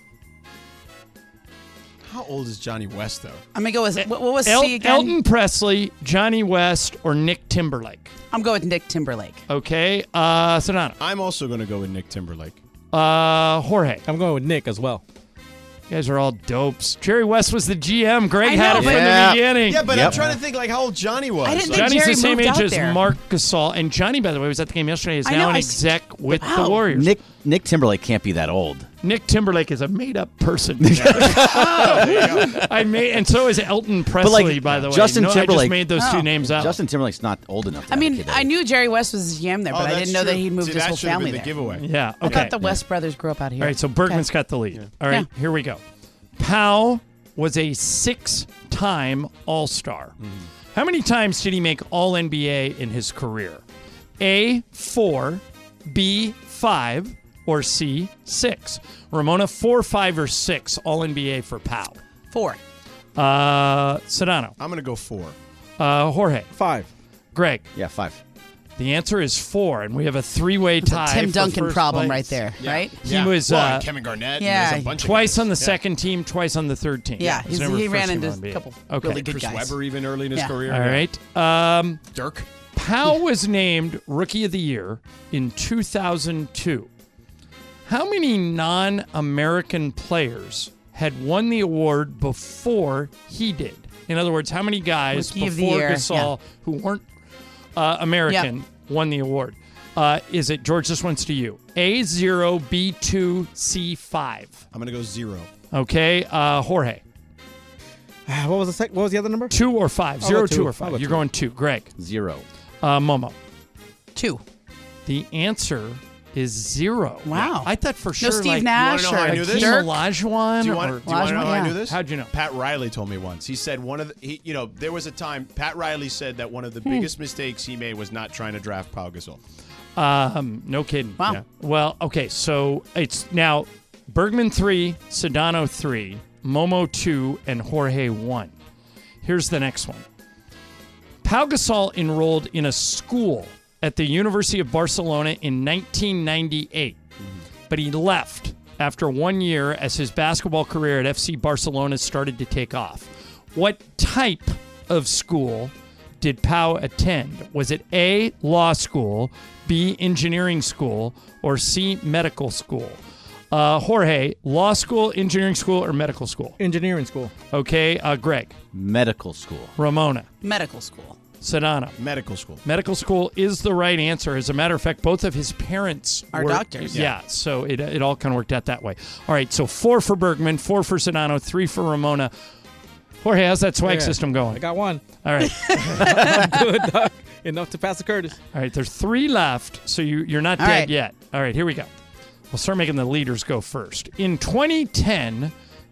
How old is Johnny West, though? I'm gonna go with what, what was El- C again? Elton Presley, Johnny West, or Nick Timberlake? I'm going with Nick Timberlake. Okay. Uh, Sedano. I'm also going to go with Nick Timberlake. Uh, Jorge. I'm going with Nick as well. You guys are all dopes. Jerry West was the G M. Greg I had know, it but- from Yeah. the beginning. Yeah, but Yep. I'm trying to think like how old Johnny was. I didn't think Like, Johnny's Jerry the same moved age out as there. Mark Gasol. And Johnny, by the way, was at the game yesterday. Is I now know, an I s- exec with Wow. the Warriors. Nick Nick Timberlake can't be that old. Nick Timberlake is a made-up person. I made, and so is Elton Presley, by the way. Justin no, Timberlake. I just made those Oh. two names up. Justin Timberlake's not old enough. To I have a mean, kid that I age. knew Jerry West was the G M there, but oh, I that's didn't know that true. he moved See, his that whole should have family been the there. giveaway. Yeah. I Okay. thought the West brothers grew up out here. All right, so Bergman's got the lead. All right, here we go. Pau was a six-time All-Star. How many times did he make All N B A in his career? A, four, B, five, or C, six? Ramona, four, five, or six All N B A for Pau? Four. Uh, Sedano. I'm going to go four. Uh, Jorge. Five. Greg. Yeah, five. The answer is four, and we have a three-way It's a tie. Tim for Duncan first problem place. right there, right? He Yeah. was Well, uh, and Kevin Garnett. yeah. And there's a bunch twice of on the guys. second team, twice on the third team. Yeah, He was he's- never he ran first team into All N B A. a couple Okay. really good Chris guys. Webber even early in his Yeah. career. All Yeah. right. Um, Dirk. Pau was named Rookie of the Year in two thousand two. How many non-American players had won the award before he did? In other words, how many guys Rookie of the before Year, Gasol who weren't uh, American won the award? Uh, is it, George, this one's to you. A zero, B two, C five. I'm going to go zero. Okay, uh, Jorge. What was the sec- What was the other number? Two or five? I'll Zero, go two, two. or I'll five? go You're two. going two. Greg. Zero. Uh, Momo. Two. The answer is zero. Wow. I thought for No sure. Steve like, Nash You wanna know how I or knew this? Dirk? Olajuwon. Do you want, or- do you want to know how I knew yeah. this? How'd you know? Pat Riley told me once. He said one of the, he, you know, there was a time Pat Riley said that one of the Hmm. biggest mistakes he made was not trying to draft Pau Gasol. Um, no kidding. Wow. Yeah. Well, okay, so it's now Bergman three, Sedano three, Momo two, and Jorge one. Here's the next one. Pau Gasol enrolled in a school at the University of Barcelona in nineteen ninety-eight, but he left after one year as his basketball career at F C Barcelona started to take off. What type of school did Pau attend? Was it A, law school, B, engineering school, or C, medical school? Uh, Jorge, law school, engineering school, or medical school? Engineering school. Okay, uh, Greg. Medical school. Ramona. Medical school. Sedano. Medical school. Medical school is the right answer. As a matter of fact, both of his parents are were doctors. Yeah, yeah, so it, it all kind of worked out that way. All right, so four for Bergman, four for Sedano, three for Ramona. Jorge, how's that swag Yeah, system going? I got one. All right. I'm good, Doc. Enough to pass the Curtis. All right, there's three left, so you, you're not All dead right. yet. All right, here we go. We'll start making the leaders go first. In twenty ten,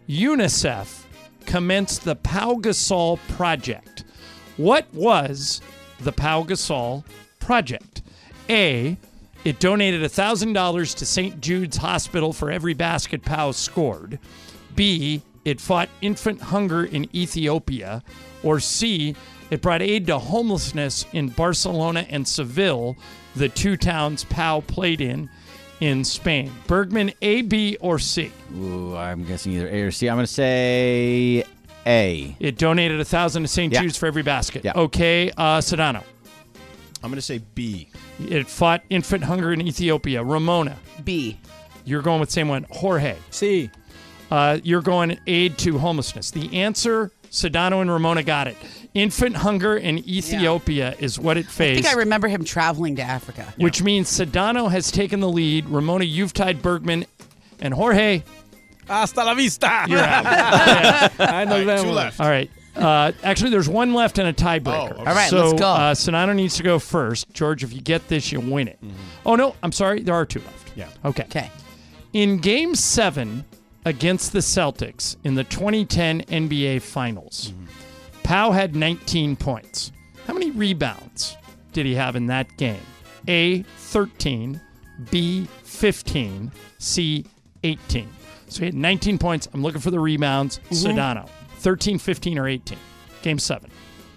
UNICEF commenced the Pau Gasol Project. What was the Pau Gasol Project? A, it donated one thousand dollars to Saint Jude's Hospital for every basket Pau scored. B, it fought infant hunger in Ethiopia. Or C, it brought aid to homelessness in Barcelona and Seville, the two towns Pau played in in Spain. Bergman, A, B, or C? Ooh, I'm guessing either A or C. I'm going to say A. It donated one thousand dollars to Saint Yeah. Jude's for every basket. Yeah. Okay, uh, Sedano. I'm going to say B. It fought infant hunger in Ethiopia. Ramona. B. You're going with the same one. Jorge. C. Uh, you're going aid to homelessness. The answer, Sedano and Ramona got it. Infant hunger in Ethiopia is what it I faced. think I remember him traveling to Africa. Which means Sedano has taken the lead. Ramona, you've tied Bergman. And Jorge, Hasta la vista. you're out. Yeah. I know All right, that two one. left. All right. Uh, actually, there's one left and a tiebreaker. Oh, okay. All right, so, let's go. Uh, Sedano needs to go first. George, if you get this, you win it. Oh, no, I'm sorry. There are two left. Yeah. Okay. Okay. In Game seven against the Celtics in the twenty ten N B A Finals, Pau had nineteen points. How many rebounds did he have in that game? A, thirteen, B, fifteen, C, eighteen. So he had nineteen points. I'm looking for the rebounds. Sedano, thirteen, fifteen, or eighteen? Game seven.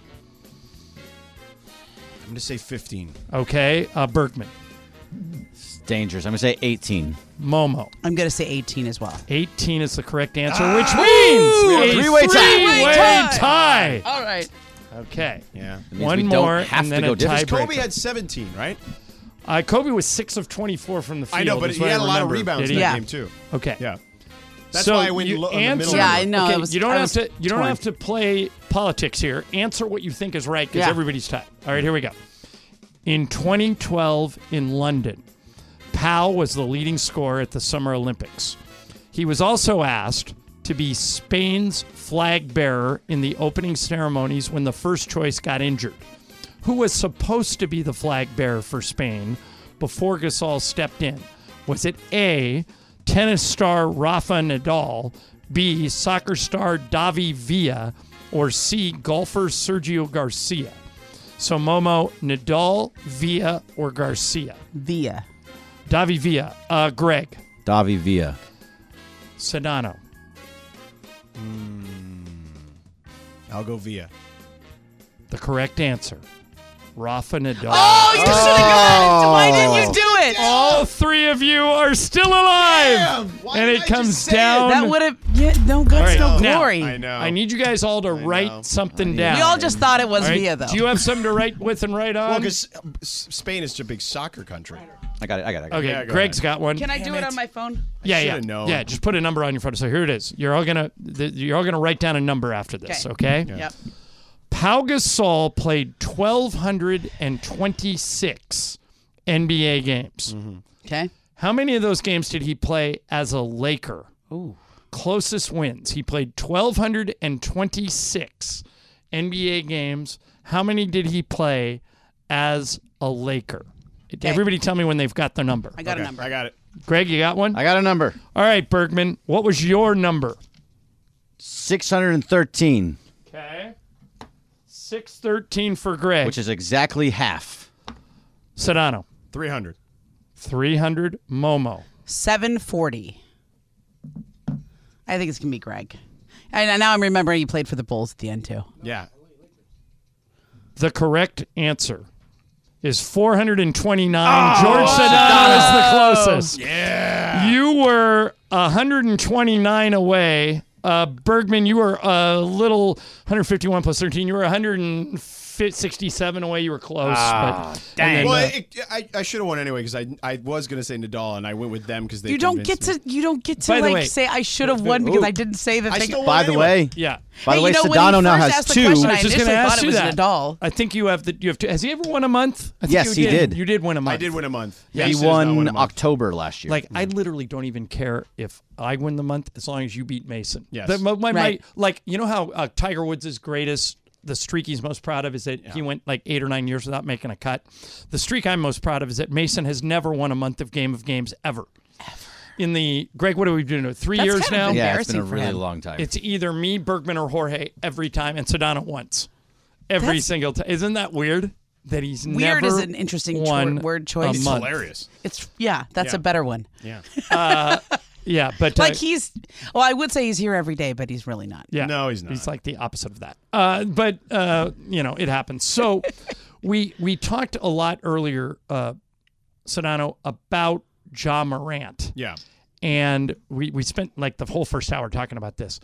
I'm going to say fifteen. Okay, uh, Bergman. It's dangerous. I'm going to say eighteen. Momo. I'm going to say eighteen as well. eighteen is the correct answer, which means We have a a three-way tie. three-way tie. tie. All right. Okay. Yeah. That means One we more don't have and then to go a different. tiebreaker. Kobe had seventeen, right? Uh, Kobe was six of twenty-four from the field. I know, but is he what had I a lot of remember. rebounds Did in he? that Yeah. game, too. Okay. Yeah. That's so why I went you lo- in the answer, middle. Yeah, I know. Okay, it was- you don't I have was to. You don't torn. have to play politics here. Answer what you think is right because Yeah. everybody's tied. All right, here we go. In twenty twelve in London, Pau was the leading scorer at the Summer Olympics. He was also asked to be Spain's flag bearer in the opening ceremonies when the first choice got injured. Who was supposed to be the flag bearer for Spain before Gasol stepped in? Was it A, tennis star Rafa Nadal, B, soccer star Davi Villa, or C, golfer Sergio Garcia? So, Momo, Nadal, Villa, or Garcia? Via. Davi Villa. Uh, Greg. Davi Villa. Sedano. I'll go Via. The correct answer. Rafa Nadal. Oh, you should have got it. Why didn't you do it? All three of you are still alive. and it comes down. That would have. Yeah, no guts, All right, no now, glory. I know. I need you guys all to write something down. We all just thought it was All right, Via, though. Do you have something to write with and write on? Well, because Spain is such a big soccer country. I got it. I got it. I got Okay, it. Yeah, go Greg's ahead. got one. Can I do it on my phone? Yeah, yeah, should've known. yeah. Just put a number on your phone. So here it is. You're all gonna, the, you're all gonna write down a number after this. Okay. Okay. Yep. Pau Gasol played twelve twenty-six N B A games. Okay. How many of those games did he play as a Laker? Ooh. Closest wins. He played twelve twenty-six N B A games. How many did he play as a Laker? Okay. Everybody tell me when they've got the number. I got Okay, a number. I got it. Greg, you got one? I got a number. All right, Bergman. What was your number? six hundred thirteen, Okay. six thirteen for Greg. which is exactly half. Sedano. three hundred. three hundred. Momo. seven forty. I think it's going to be Greg. And now I'm remembering he played for the Bulls at the end, too. Yeah. The correct answer is four hundred twenty-nine. George Sedano is the closest. Yeah. Yeah. You were one hundred twenty-nine away. Uh, Bergman, you were a little one hundred fifty-one plus thirteen. You were one hundred sixty-seven away. You were close. Ah, but, dang. then, Well, uh, it, I, I should have won anyway because I I was going to say Nadal and I went with them because they You don't get convinced to me. you don't get to By the like way- say I should have won because I didn't say the I thing. still won By the anyway. way, Yeah. By the Hey, way, you know, when he Sedano now first has asked the two. question, I I was just going to initially ask thought it you was that. Nadal. I think you have the you have two. Has he ever won a month? I think Yes, you he did. You did win a month. I did win a month. Yeah. He Mason has not won won a month. October last year. Like I literally don't even care if I win the month as long as you beat Mason. Yes. The- my, my, Right. my- like you know how uh, Tiger Woods' greatest, the streak he's most proud of is that he went like eight or nine years without making a cut. The streak I'm most proud of is that Mason has never won a month of Game of Games ever. In the Greg, what are we doing? Three That's years kind of now. yeah, it's been a embarrassing for really him. long time. It's either me, Bergman, or Jorge every time, and Sedano once. Every That's- single time. Isn't that weird? That he's Weird never is an interesting won cho- word a choice. It's month. hilarious. It's yeah, that's Yeah. a better one. Yeah. Uh, yeah, but uh, Like he's well, I would say he's here every day, but he's really not. yeah, No, he's not. He's like the opposite of that. Uh, but uh, you know, it happens. So we we talked a lot earlier, uh, Sedano, about Ja Morant. Yeah. And we, we spent like the whole first hour talking about this.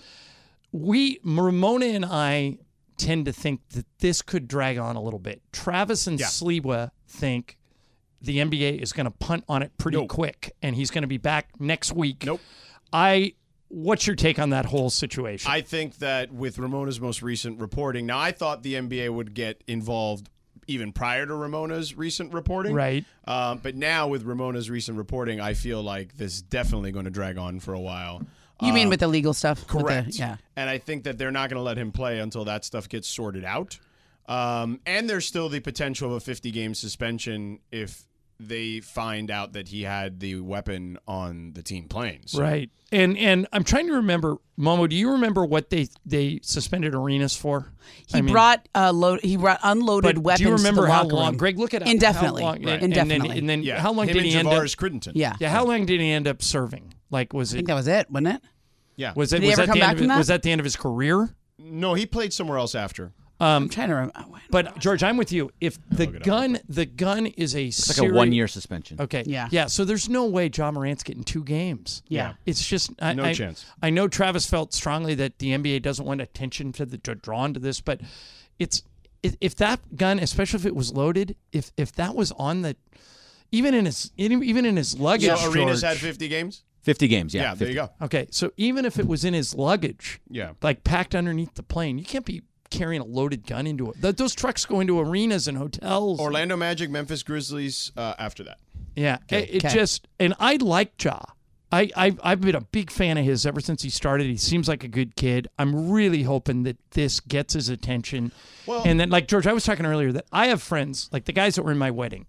We, Ramona and I, tend to think that this could drag on a little bit. Travis and Yeah. Sliwa think the N B A is going to punt on it pretty Nope. quick, and he's going to be back next week. Nope. I. What's your take on that whole situation? I think that with Ramona's most recent reporting, now I thought the N B A would get involved even prior to Ramona's recent reporting. Right. Um, but now with Ramona's recent reporting, I feel like this is definitely going to drag on for a while. You mean Um, with the legal stuff? With the- Correct. yeah. And I think that they're not going to let him play until that stuff gets sorted out. Um, and there's still the potential of a fifty-game suspension if they find out that he had the weapon on the team playing. So, Right. And and I'm trying to remember, Momo, do you remember what they they suspended Arenas for? He I mean, brought uh, load. He brought unloaded but weapons. do you remember to the how locker long? room. Greg, look at how- indefinitely. How long, right. Indefinitely. And then, and then Yeah. how long him did and he end up? Javaris Crittenton. Yeah. Yeah. How long did he end up serving? Like, was I it? think that was it, wasn't it? Yeah. Was it? Did he was ever that come the back end of, from that? Was that the end of his career? No, he played somewhere else after. Um, I'm trying to remember. But George, I'm with you. If the look it up. gun, the gun is a It's like seri- a one-year suspension. Okay. Yeah. Yeah. So there's no way John Morant's getting two games. Yeah. It's just I, No I, chance. I know Travis felt strongly that the N B A doesn't want attention to the to drawn to this, but it's if, if that gun, especially if it was loaded, if if that was on the, even in his even in his luggage, So Arenas George- had fifty games? fifty games, yeah. Yeah, there you fifty. go. Okay, so even if it was in his luggage, Yeah. like packed underneath the plane, you can't be carrying a loaded gun into it. Th- those trucks go into arenas and hotels. Orlando Magic, Memphis Grizzlies uh, after that. Yeah, it, it Okay. just and I like Ja. I I've, I've been a big fan of his ever since he started. He seems like a good kid. I'm really hoping that this gets his attention. Well- and then, like George, I was talking earlier that I have friends like the guys that were in my wedding.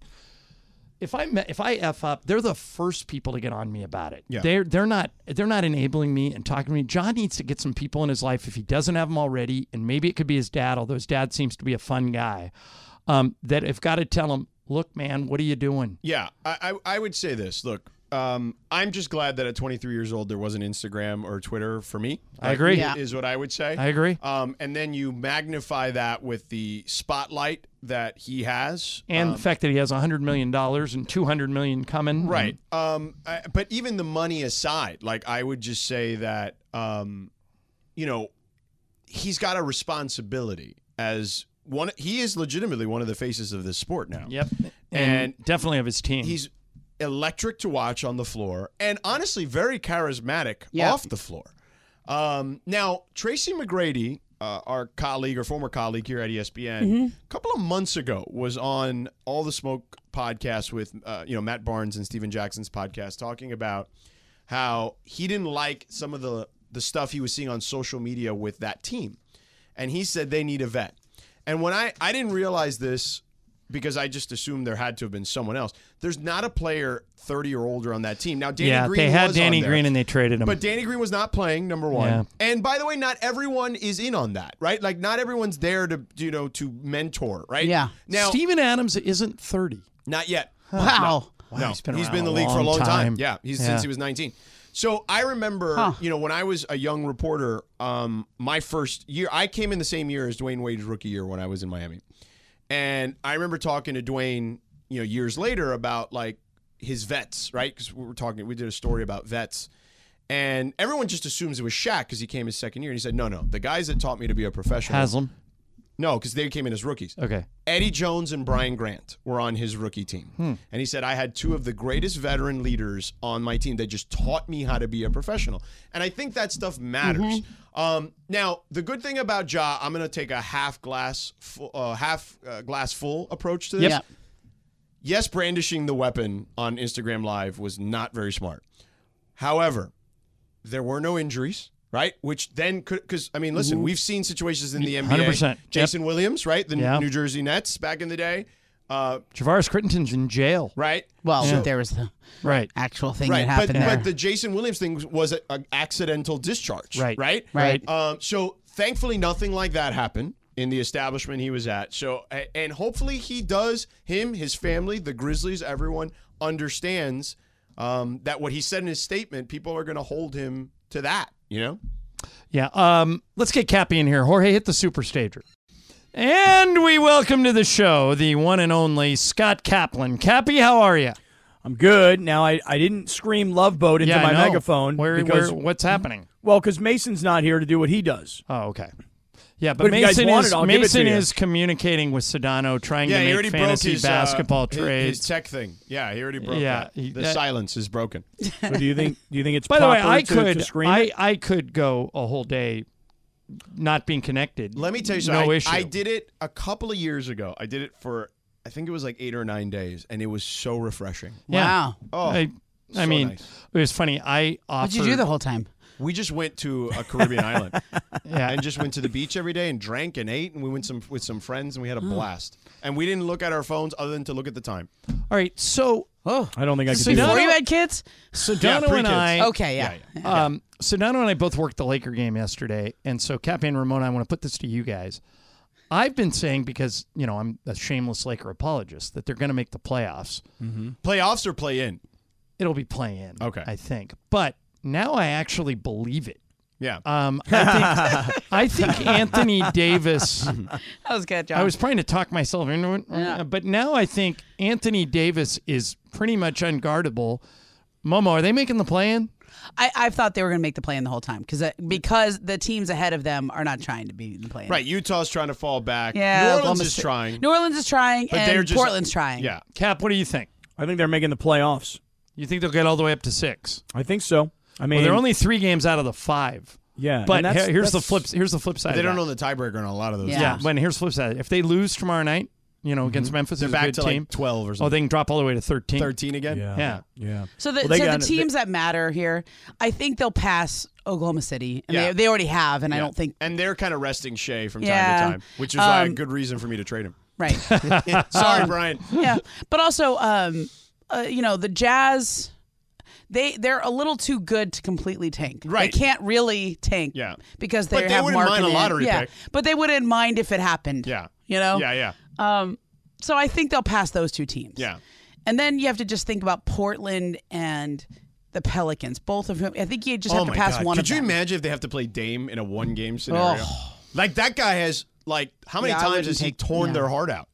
If I me- if I f up, they're the first people to get on me about it. Yeah. They're they're not they're not enabling me and talking to me. John needs to get some people in his life if he doesn't have them already, and maybe it could be his dad, although his dad seems to be a fun guy. Um, that have got to tell him, look, man, what are you doing? Yeah, I, I, I would say this. Look, um, I'm just glad that at twenty-three years old there wasn't Instagram or Twitter for me. I agree. Is- Yeah. Is what I would say. I agree. Um, and then you magnify that with the spotlight that he has. And um, the fact that he has one hundred million dollars and two hundred million dollars coming. Right. Um, I, but even the money aside, like I would just say that, um, you know, he's got a responsibility as one. He is legitimately one of the faces of this sport now. Yep. And, And definitely of his team. He's electric to watch on the floor and honestly very charismatic Yeah. off the floor. Um, now, Tracy McGrady, uh, our colleague or former colleague here at E S P N, Mm-hmm. a couple of months ago was on All the Smoke podcast with uh, you know Matt Barnes and Steven Jackson's podcast talking about how he didn't like some of the the stuff he was seeing on social media with that team. And he said they need a vet. And when I I didn't realize this because I just assumed there had to have been someone else. There's not a player thirty or older on that team. Now, Danny yeah, Green they had was Danny on there, Green and they traded him. but Danny Green was not playing, number one. Yeah. And by the way, not everyone is in on that, right? Like, not everyone's there to, you know, to mentor, right? Yeah. Now, Steven Adams isn't thirty. not yet. Wow. No, Wow, he's been around in the a league for a long long time. time. Yeah, he's Yeah. since he was nineteen. So I remember, Huh. you know, when I was a young reporter, um, my first year, I came in the same year as Dwayne Wade's rookie year when I was in Miami. And I remember talking to Dwayne, you know, years later about like his vets, right? Because we were talking, we did a story about vets. And everyone just assumes it was Shaq because he came his second year. And he said, no, no. The guys that taught me to be a professional. Haslam? No, because they came in as rookies. Okay. Eddie Jones and Brian Grant were on his rookie team. Hmm. And he said, I had two of the greatest veteran leaders on my team that just taught me how to be a professional. And I think that stuff matters. Mm-hmm. Um, now, the good thing about Ja, I'm going to take a half glass, full, uh, half uh, glass full approach to this. Yep. Yes, brandishing the weapon on Instagram Live was not very smart. However, there were no injuries, right? Which then could, because, I mean, listen, Mm-hmm. we've seen situations in the N B A. one hundred percent. Jason Yep. Williams, right? The Yep. New Jersey Nets back in the day. Uh, Javaris Crittenton's in jail. right? Well, Yeah. there was the Right. actual thing Right. that But, happened there. but the Jason Williams thing was an accidental discharge. Right. Right? Right. Um, so thankfully, nothing like that happened in the establishment he was at. So, a- and hopefully he does, him, his family, the Grizzlies, everyone understands um, that what he said in his statement, people are going to hold him to that, you know? Yeah. Um, let's get Cappy in here. Jorge, hit the super stager. And we welcome to the show the one and only Scott Kaplan. Cappy, how are you? I'm good. Now, I, I didn't scream Love Boat into Yeah, I my know. megaphone. Where, because, where, what's happening? Well, because Mason's not here to do what he does. Oh, okay. Yeah, but, But if you guys Mason, want is, it, I'll give it Mason to you. is communicating with Sedano, trying Yeah, to he make already broke fantasy his basketball uh, his- trades. His tech thing. Yeah, he already broke Yeah, that. he- the that- silence is broken. So do you think? Do you think it's By the way, proper I to, could to scream I, it? I could go a whole day not being connected. Let me tell you no something. I, issue. I did it a couple of years ago. I did it for, I think it was like eight or nine days, and it was so refreshing. Yeah. Wow. Oh, I, I so mean, nice. it was funny. I offered. What'd you do the whole time? We just went to a Caribbean island. Yeah. And just went to the beach every day and drank and ate, and we went some with some friends, and we had a blast. And we didn't look at our phones other than to look at the time. All right, so Oh, I don't think I could So do now- that. before you had kids? Sedano Yeah, and pre-kids. I. Okay, yeah. Um, Sedano and I both worked the Laker game yesterday, and so Cappy and Ramona, I want to put this to you guys. I've been saying, because you know I'm a shameless Laker apologist, that they're going to make the playoffs. Mm-hmm. Playoffs or play in? It'll be play in. Okay. I think, but now I actually believe it. Yeah. Um, I think I think Anthony Davis. That was good, John. I was trying to talk myself into it, Yeah. but now I think Anthony Davis is pretty much unguardable. Momo, are they making the play in? I, I thought they were going to make the play in the whole time because because the teams ahead of them are not trying to be in the play in. Right. Utah's trying to fall back. Yeah. New Orleans Oklahoma is State- trying. New Orleans is trying, But they're and just- Portland's trying. Yeah. Cap, what do you think? I think they're making the playoffs. You think they'll get all the way up to six? I think so. I mean, Well, they're only three games out of the five. Yeah, But and that's- here- here's the that's- flip. Here's the flip side. They of don't that. know the tiebreaker on a lot of those. Yeah. Yeah, games. but here's the flip side. If they lose tomorrow night, you know, against Memphis, They're is a back good to team. like twelve or something. Oh, they can drop all the way to thirteen. thirteen again? Yeah. Yeah. Yeah. So the Well, they so got- the teams that matter here, I think they'll pass Oklahoma City, and Yeah. they, they already have, and I Yeah. don't think And they're kind of resting Shea from Yeah. time to time, which is why a Um, good reason for me to trade him. right. Sorry, Um, Brian. yeah, but also, um, uh, you know, the Jazz. They they're a little too good to completely tank. Right. They can't really tank. Yeah. Because they But they have wouldn't mind a Markkanen. lottery yeah. pick. But they wouldn't mind if it happened. Yeah. You know. Yeah, yeah. Um. So I think they'll pass those two teams. Yeah. And then you have to just think about Portland and the Pelicans. Both of them. I think you just Oh have to my pass God. one Could of you them. imagine if they have to play Dame in a one-game scenario? Oh. Like, that guy has, like, how many Yeah, I times wouldn't has he take- torn yeah. their heart out?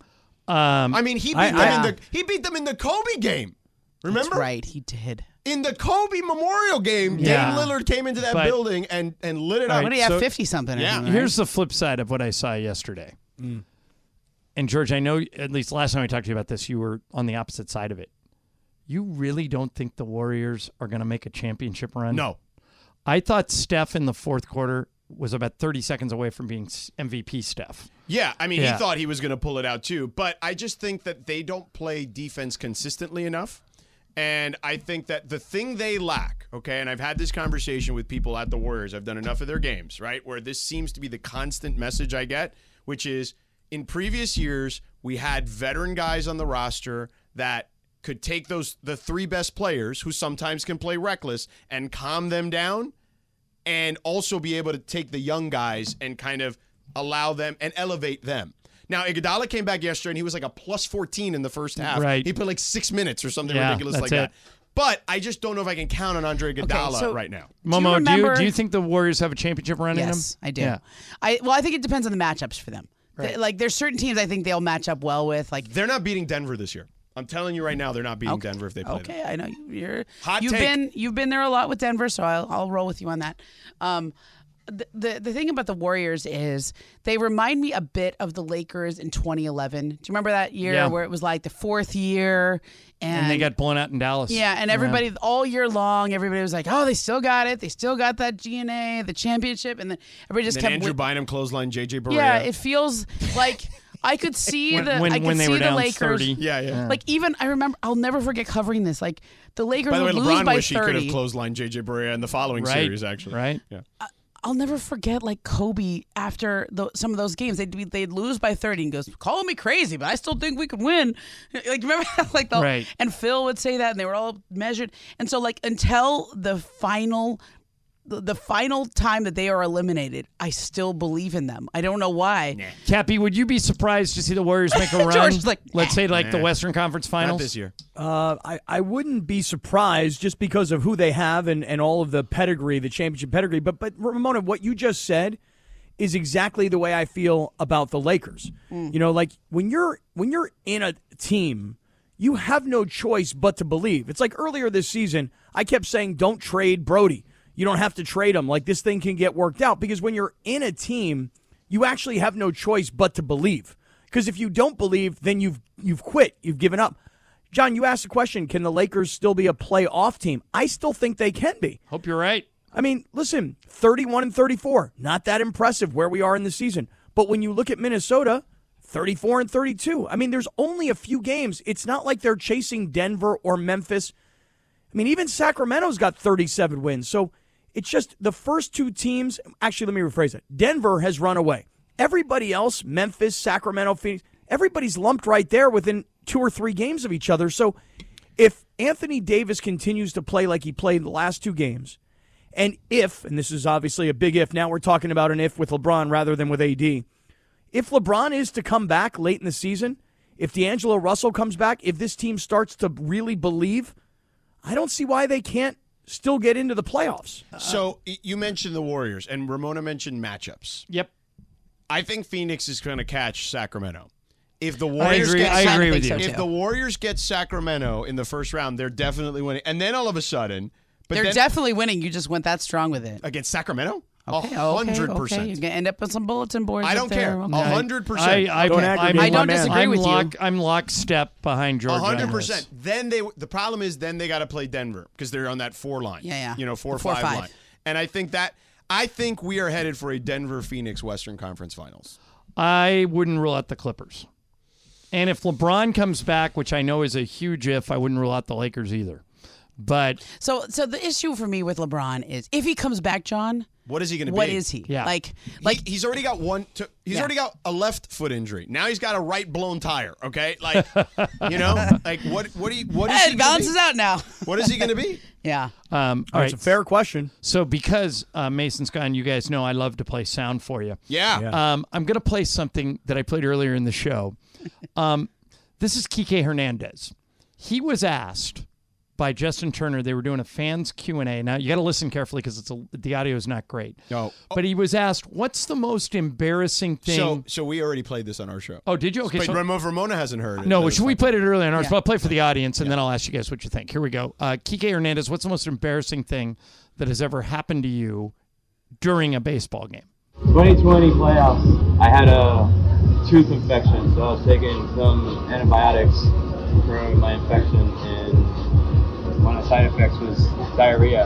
Um, I mean, he beat, I- them I- in the, he beat them in the Kobe game. Remember? That's right. He did. In the Kobe Memorial game, Yeah. Dame Lillard came into that But- building and, and lit it All up. What do you have? so- Fifty something. Yeah. Here's the flip side of what I saw yesterday. Mm. And George, I know at least last time I talked to you about this, you were on the opposite side of it. You really don't think the Warriors are going to make a championship run? No. I thought Steph in the fourth quarter was about thirty seconds away from being M V P Steph. Yeah, I mean, Yeah. he thought he was going to pull it out too, but I just think that they don't play defense consistently enough. And I think that the thing they lack, okay, and I've had this conversation with people at the Warriors, I've done enough of their games, right, where this seems to be the constant message I get, which is in previous years, we had veteran guys on the roster that could take those the three best players who sometimes can play reckless and calm them down and also be able to take the young guys and kind of allow them and elevate them. Now, Iguodala came back yesterday, and he was like a plus fourteen in the first half. Right. He played like six minutes or something Yeah, ridiculous that's like it. that. But I just don't know if I can count on Andre Iguodala so- right now. you Momo, do you, remember- do you think the Warriors have a championship run in them? Yes, I do. Yeah. I well, I think it depends on the matchups for them. Right. They- like, there's certain teams I think they'll match up well with. Like, They're not beating Denver this year. I'm telling you right now, they're not beating Okay. Denver if they play Okay, them. I know you're. Hot you've take. been you've been there a lot with Denver, so I'll I'll roll with you on that. Um, the, the the thing about the Warriors is they remind me a bit of the Lakers in twenty eleven. Do you remember that year Yeah. where it was like the fourth year and, And they got blown out in Dallas. yeah, and everybody all year long, everybody was like, "Oh, they still got it. They still got that G N A, the championship," and then everybody just And then kept. Andrew wi- Bynum clothesline J J Barea. yeah, it feels like I could see When- the when- I could when they see were the down Lakers. thirty. Yeah, yeah. Like even I remember, I'll never forget covering this. Like the Lakers By the way, would lose LeBron by wish he could thirty. have clotheslined J J Barea in the following Right, series, actually. right. Yeah. I'll never forget like Kobe after the, some of those games. They'd be, they'd lose by thirty and goes, "Call me crazy, but I still think we could win." Like remember like the Right. and Phil would say that, and they were all measured. And so like until the final. The, the final time that they are eliminated, I still believe in them. I don't know why. Cappy, would you be surprised to see the Warriors make a run? George's like, Let's say like the Nah. Western Conference Finals Not this year. Uh, I, I wouldn't be surprised just because of who they have and, and all of the pedigree, the championship pedigree. But but Ramona, what you just said is exactly the way I feel about the Lakers. Mm. You know, like when you're when you're in a team, you have no choice but to believe. It's like earlier this season, I kept saying, "Don't trade Brody. You don't have to trade him. Like this thing can get worked out." Because when you're in a team, you actually have no choice but to believe. Because if you don't believe, then you've you've quit. You've given up. John, you asked the question, can the Lakers still be a playoff team? I still think they can be. Hope you're right. I mean, listen, thirty-one and thirty-four, not that impressive where we are in the season. But when you look at Minnesota, thirty-four and thirty-two. I mean, there's only a few games. It's not like they're chasing Denver or Memphis. I mean, even Sacramento's got thirty-seven wins. So it's just the first two teams. Actually, let me rephrase it. Denver has run away. Everybody else, Memphis, Sacramento, Phoenix, everybody's lumped right there within two or three games of each other. So if Anthony Davis continues to play like he played the last two games, and if, and this is obviously a big if, now we're talking about an if with LeBron rather than with A D, if LeBron is to come back late in the season, if D'Angelo Russell comes back, if this team starts to really believe, I don't see why they can't still get into the playoffs. So y- you mentioned the Warriors, and Ramona mentioned matchups. Yep. I think Phoenix is going to catch Sacramento. If the Warriors agree- get I agree with you. if so, too. the Warriors get Sacramento in the first round, they're definitely winning. And then all of a sudden, but They're then, definitely winning. You just went that strong with it. against Sacramento, a Okay, hundred okay, okay. You're percent. gonna end up with some bulletin boards. I up don't there. care. Okay. A hundred I, percent. I, Don't I'm, aggravate I don't my man. disagree I'm with you. lock, I'm lockstep behind George. A on hundred this. percent. Then they the problem is then they got to play Denver because they're on that four line. Yeah, yeah. You know, four The four, five, five. line. And I think that I think we are headed for a Denver Phoenix Western Conference Finals. I wouldn't rule out the Clippers. And if LeBron comes back, which I know is a huge if, I wouldn't rule out the Lakers either. But So, so the issue for me with LeBron is if he comes back, John. What is he going to be? What is he? Yeah. Like, Like like he's already got one. To, he's Yeah. already got a left foot injury. Now he's got a right blown tire. Okay, like you know, like what? What do you? What is hey, he it gonna balances be? out now. What is he going to be? Yeah. um, all That's right. a fair question. So because uh, Mason's gone, you guys know I love to play sound for you. Yeah. Yeah. Um, I'm going to play something that I played earlier in the show. Um, this is Kike Hernandez. He was asked by Justin Turner. They were doing a fans Q and A. Now you got to listen carefully because it's a, the audio is not great. No. But he was asked, "What's the most embarrassing thing?" So, so we already played this on our show. oh, did you? Okay. but So, Ramona, Ramona hasn't heard it. no, That's should we fine. played it earlier in ours? Yeah. But I'll play for the audience, and then I'll ask you guys what you think. Here we go. Uh, Kike Hernandez, what's the most embarrassing thing that has ever happened to you during a baseball game? twenty twenty playoffs, I had a tooth infection, so I was taking some antibiotics for my infection, and one of the side effects was diarrhea.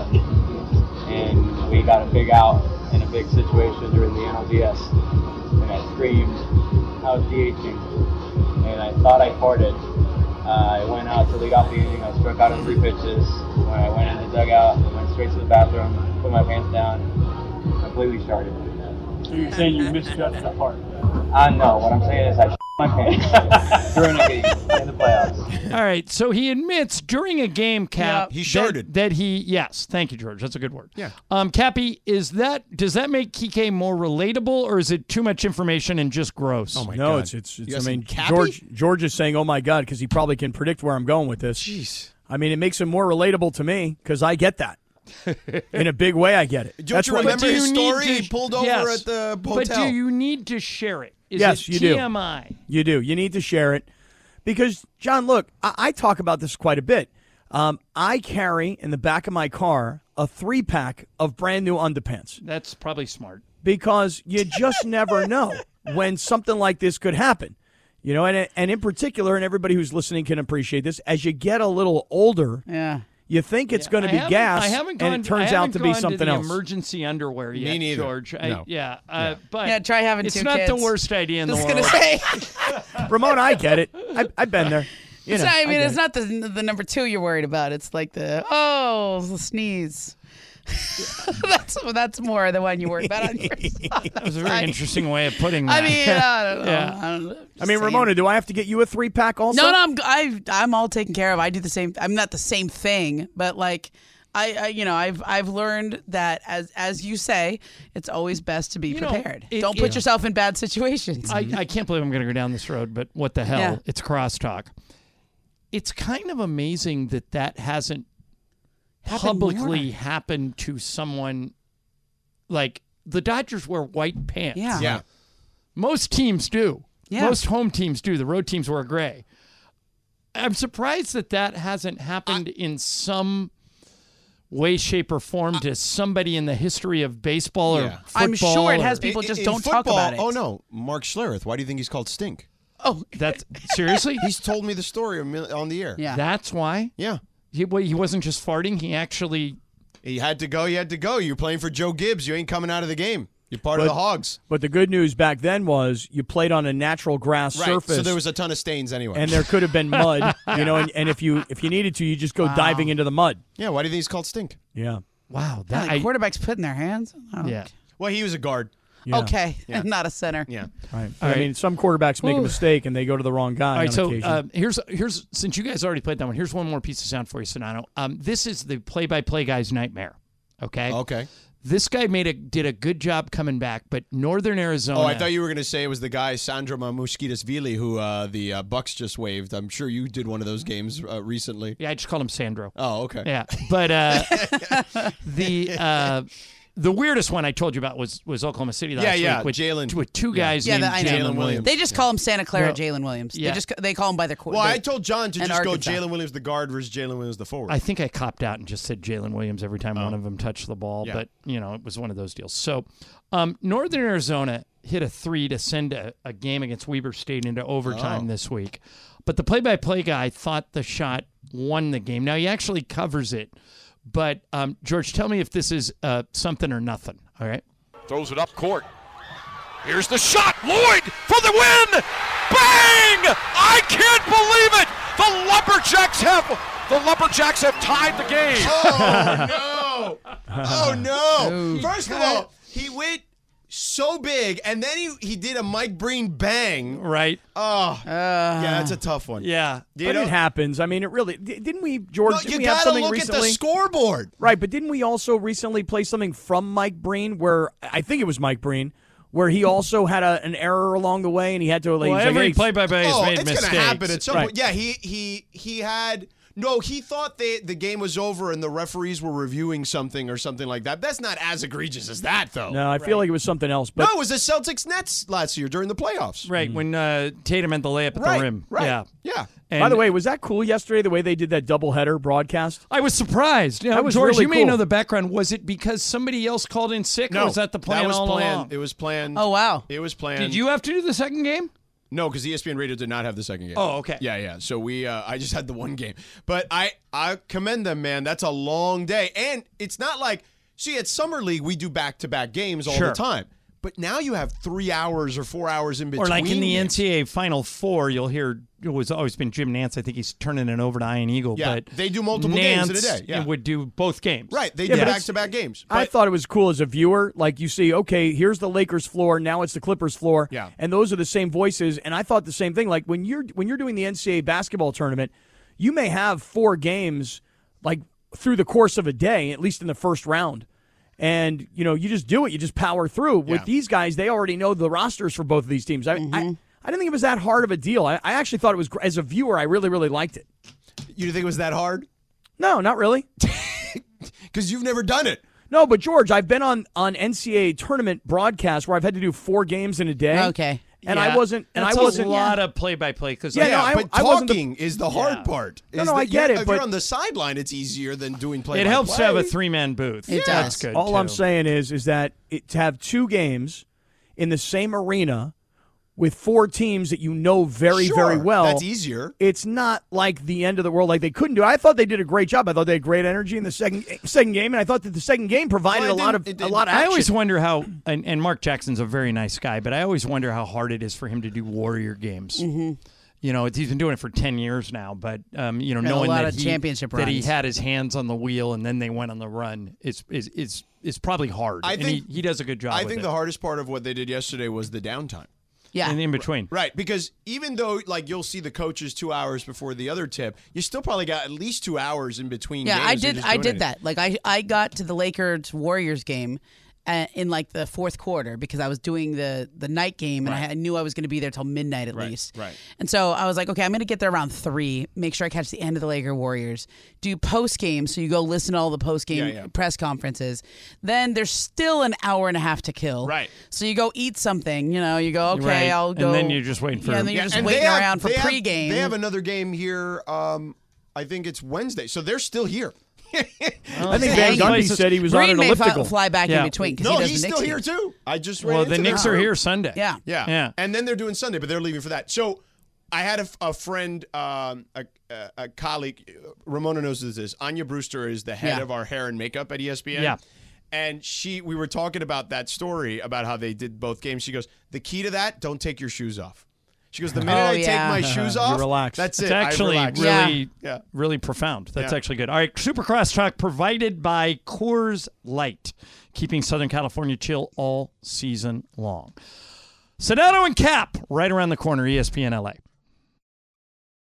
And we got a big out in a big situation during the N L D S, and I screamed, I was DHing, and I thought I farted. Uh, I went out to lead off the inning, I struck out in three pitches. When I went in the dugout, I went straight to the bathroom, put my pants down, completely started. So you're saying you misjudged the part? Uh, no, what I'm saying is I shit my pants during a game in the playoffs. All right, so he admits during a game, Cap, Yeah, he that, sharded. that he yes, thank you, George. That's a good word. Yeah. Um, Cappy, is that does that make Kike more relatable, or is it too much information and just gross? Oh my no, God. it's it's. You it's I guys mean, seen Cappy? George George is saying, "Oh my God," because he probably can predict where I'm going with this. Jeez. I mean, it makes him more relatable to me because I get that. In a big way, I get it. Don't you why- remember do his you need story? to- He pulled over yes, at the hotel. But do you need to share it? Is Yes, it you do. T M I? You do. You need to share it Because, John, look, I, I talk about this quite a bit. Um, I carry in the back of my car a three-pack of brand new underpants. That's probably smart. Because you just never know when something like this could happen. You know, and and in particular, and everybody who's listening can appreciate this, as you get a little older, yeah. you think it's Yeah, going to I be haven't- gas, I haven't gone, and it turns I out haven't to be gone something to the else. emergency underwear yet, neither. George. I, No. yeah, uh, Yeah. but Yeah, try having it's two not kids. the worst idea in Just the gonna world. say. Ramona, I get it. I, I've been there. You It's know, not- I mean, get it's it. not the the number two you're worried about. It's like the oh, the sneeze. that's that's more the one you worry about on your side. That was a very interesting way of putting that. I mean, I don't know. Yeah. I, don't know. I mean, Just saying. Ramona, do I have to get you a three-pack also? No, no, I'm I, I'm all taken care of. I do the same. I'm not the same thing, but like. I, I, you know, I've I've learned that as as you say, it's always best to be You know, prepared. it- Don't put it- yourself in bad situations. I, I can't believe I'm going to go down this road, but what the hell? Yeah. It's crosstalk. It's kind of amazing that that hasn't Happened publicly more. happened to someone. Like the Dodgers wear white pants. Yeah. Yeah. Most teams do. Yeah. Most home teams do. The road teams wear gray. I'm surprised that that hasn't happened in some way, shape, or form to somebody in the history of baseball or Yeah. football. I'm sure it or- has people In- just in don't talk football- about it. Oh, no. Mark Schlereth. Why do you think he's called Stink? Oh, That's seriously. He's told me the story a mil- on the air. Yeah. That's why. Yeah. He, wait, he wasn't just farting. He actually. He had to go. He had to go. You're playing for Joe Gibbs. You ain't coming out of the game. You're part of But- the Hogs. But the good news back then was you played on a natural grass Right. surface. So there was a ton of stains anyway. and there could have been mud, you know, and, and if you if you needed to, you just go Wow. diving into the mud. Yeah. Why do you think he's called Stink? Yeah. Wow. Yeah, That like I, quarterbacks put in their hands. I don't- yeah. Well, he was a guard. Yeah. Okay, Yeah. not a center. Yeah. Right. All I right. mean, some quarterbacks make a Ooh. mistake and they go to the wrong guy All right, on so occasion. uh, here's here's since you guys already played that one, here's one more piece of sound for you, Sonano. Um, this is the play-by-play guy's nightmare. Okay. Okay. This guy made a did a good job coming back, but Northern Arizona. Oh, I thought you were going to say it was the guy Sandro Mamushkitasvili who uh, the uh, Bucks just waived. I'm sure you did one of those games uh, recently. Yeah, I just called him Sandro. Oh, okay. Yeah, but uh, the uh, the weirdest one I told you about was was Oklahoma City last Yeah, yeah, week with, Jalen. with two Yeah. guys Yeah, named that, I know. Jalen Williams. They just call him Santa Clara No. Jalen Williams. Yeah. They just they call him by their qu- Well, the- I told John to and just Arkansas. go Jalen Williams the guard versus Jalen Williams the forward. I think I copped out and just said Jalen Williams every time one of them touched the ball, Yeah. but you know it was one of those deals. So, um, Northern Arizona hit a three to send a, a game against Weber State into overtime Oh. this week, but the play-by-play guy thought the shot won the game. Now he actually covers it, but um, George, tell me if this is uh, something or nothing. All right. Throws it up court. Here's the shot. Lloyd for the win. Bang! I can't believe it. The Lumberjacks have the Lumberjacks have tied the game. Oh no! Oh no! First of all, he went so big, and then he he did a Mike Breen bang. Right. Oh, yeah, that's a tough one. Yeah. You but know- it happens. I mean, it really di- didn't we, George? No, didn't you we have gotta something look recently? at the scoreboard. Right, but didn't we also recently play something from Mike Breen where I think it was Mike Breen where he also had a, an error along the way and he had to like, Well, he's like, every hey, play-by-play has Oh, made it's mistakes. gonna happen at some Right. point. Yeah, he he he had. No, he thought they, the game was over and the referees were reviewing something or something like that. That's not as egregious as that, though. No, I feel like it was something else. But no, it was the Celtics Nets last year during the playoffs. Right, when uh, Tatum had the layup at Right, the rim. right. Yeah. Yeah. And by the way, was that cool yesterday the way they did that doubleheader broadcast? I was surprised. You know, That was George, really you may cool. know the background. Was it because somebody else called in sick, No, or was that the plan that was all planned. along? It was planned. Oh wow! It was planned. Did you have to do the second game? No, because E S P N Radio did not have the second game. Oh, okay. Yeah, yeah. So we, uh, I just had the one game, but I, I commend them, man. That's a long day, and it's not like, see, at Summer League we do back to back games all Sure. the time, but now you have three hours or four hours in between. Or like in the games. N C double A Final Four, you'll hear it was always been Jim Nance. I think he's turning it over to Ian Eagle. Yeah, but they do multiple Nance games in a day. Yeah. would do both games. Right, they Yeah, do but back it's- to back games. I But- thought it was cool as a viewer. Like you see, okay, here's the Lakers floor, now it's the Clippers floor. Yeah. And those are the same voices. And I thought the same thing. Like when you're when you're doing the N C double A basketball tournament, you may have four games like through the course of a day, at least in the first round. And, you know, you just do it. You just power through. With Yeah. these guys, they already know the rosters for both of these teams. I, I, I didn't think it was that hard of a deal. I, I actually thought it was, gr- as a viewer, I really, really liked it. you think it was that hard? No, not really. Because you've never done it. No, but George, I've been on, on N C double A tournament broadcasts where I've had to do four games in a day. Okay. and Yeah, I wasn't. And that's I wasn't. a lot of play-by-play because Yeah, no, I- but I wasn't the- talking is the hard Yeah. part. No, Is no, that I get you're- it, If but- you're on the sideline, it's easier than doing play. It helps to have a three-man booth. It That's does. good. All too. I'm saying is, is that it, to have two games in the same arena with four teams that you know very, Sure, very well. that's easier. It's not like the end of the world. Like they couldn't do. I thought they did a great job. I thought they had great energy in the second second game, and I thought that the second game provided Well, it a lot of didn't- a it lot of I action. always wonder how, and, and Mark Jackson's a very nice guy, but I always wonder how hard it is for him to do Warrior games. Mhm. You know, it's, he's been doing it for ten years now, but um, you know, And a knowing lot that of he, championship that he runs. had his hands on the wheel and then they went on the run is is is is probably hard. I and think he, he does a good job. I with think it. the hardest part of what they did yesterday was the downtime. Yeah, and in between, Right, because even though like you'll see the coaches two hours before the other tip, you still probably got at least two hours in between. Yeah, games I of did. just I doing did anything. that. Like I, I got to the Lakers Warriors game uh, in like the fourth quarter because I was doing the the night game and I, Right. had- I knew I was going to be there till midnight at Right, least. right. And so I was like, okay, I'm going to get there around three. Make sure I catch the end of the Laker Warriors. Do post game, so you go listen to all the post game Yeah, yeah. press conferences. Then there's still an hour and a half to kill. Right. So you go eat something. You know, you go okay, Right. I'll And go. then you're just waiting for- Yeah, and then you're Yeah, just and waiting they have- around for they have- pregame. They have another game here. Um, I think it's Wednesday, so they're still here. I think Van Gundy said he was on Green an may elliptical. fi- fly back Yeah. in between because No, he does he's the still Knicks here games. too. I just well, ran the into Knicks them. are here Sunday. Yeah. Yeah. Yeah. And then they're doing Sunday, but they're leaving for that. So I had a, a friend, um, a, a, a colleague, Ramona knows this. Anya Brewster is the head Yeah. of our hair and makeup at E S P N. Yeah. And she, we were talking about that story about how they did both games. She goes, the key to that, don't take your shoes off. She goes, the minute Oh, I yeah. take my shoes You off, relax. that's It's it. I actually relax. really, Yeah. really profound. That's Yeah. actually good. All right, Super Crosstalk provided by Coors Light, keeping Southern California chill all season long. Sedano and Cap, right around the corner, E S P N L A.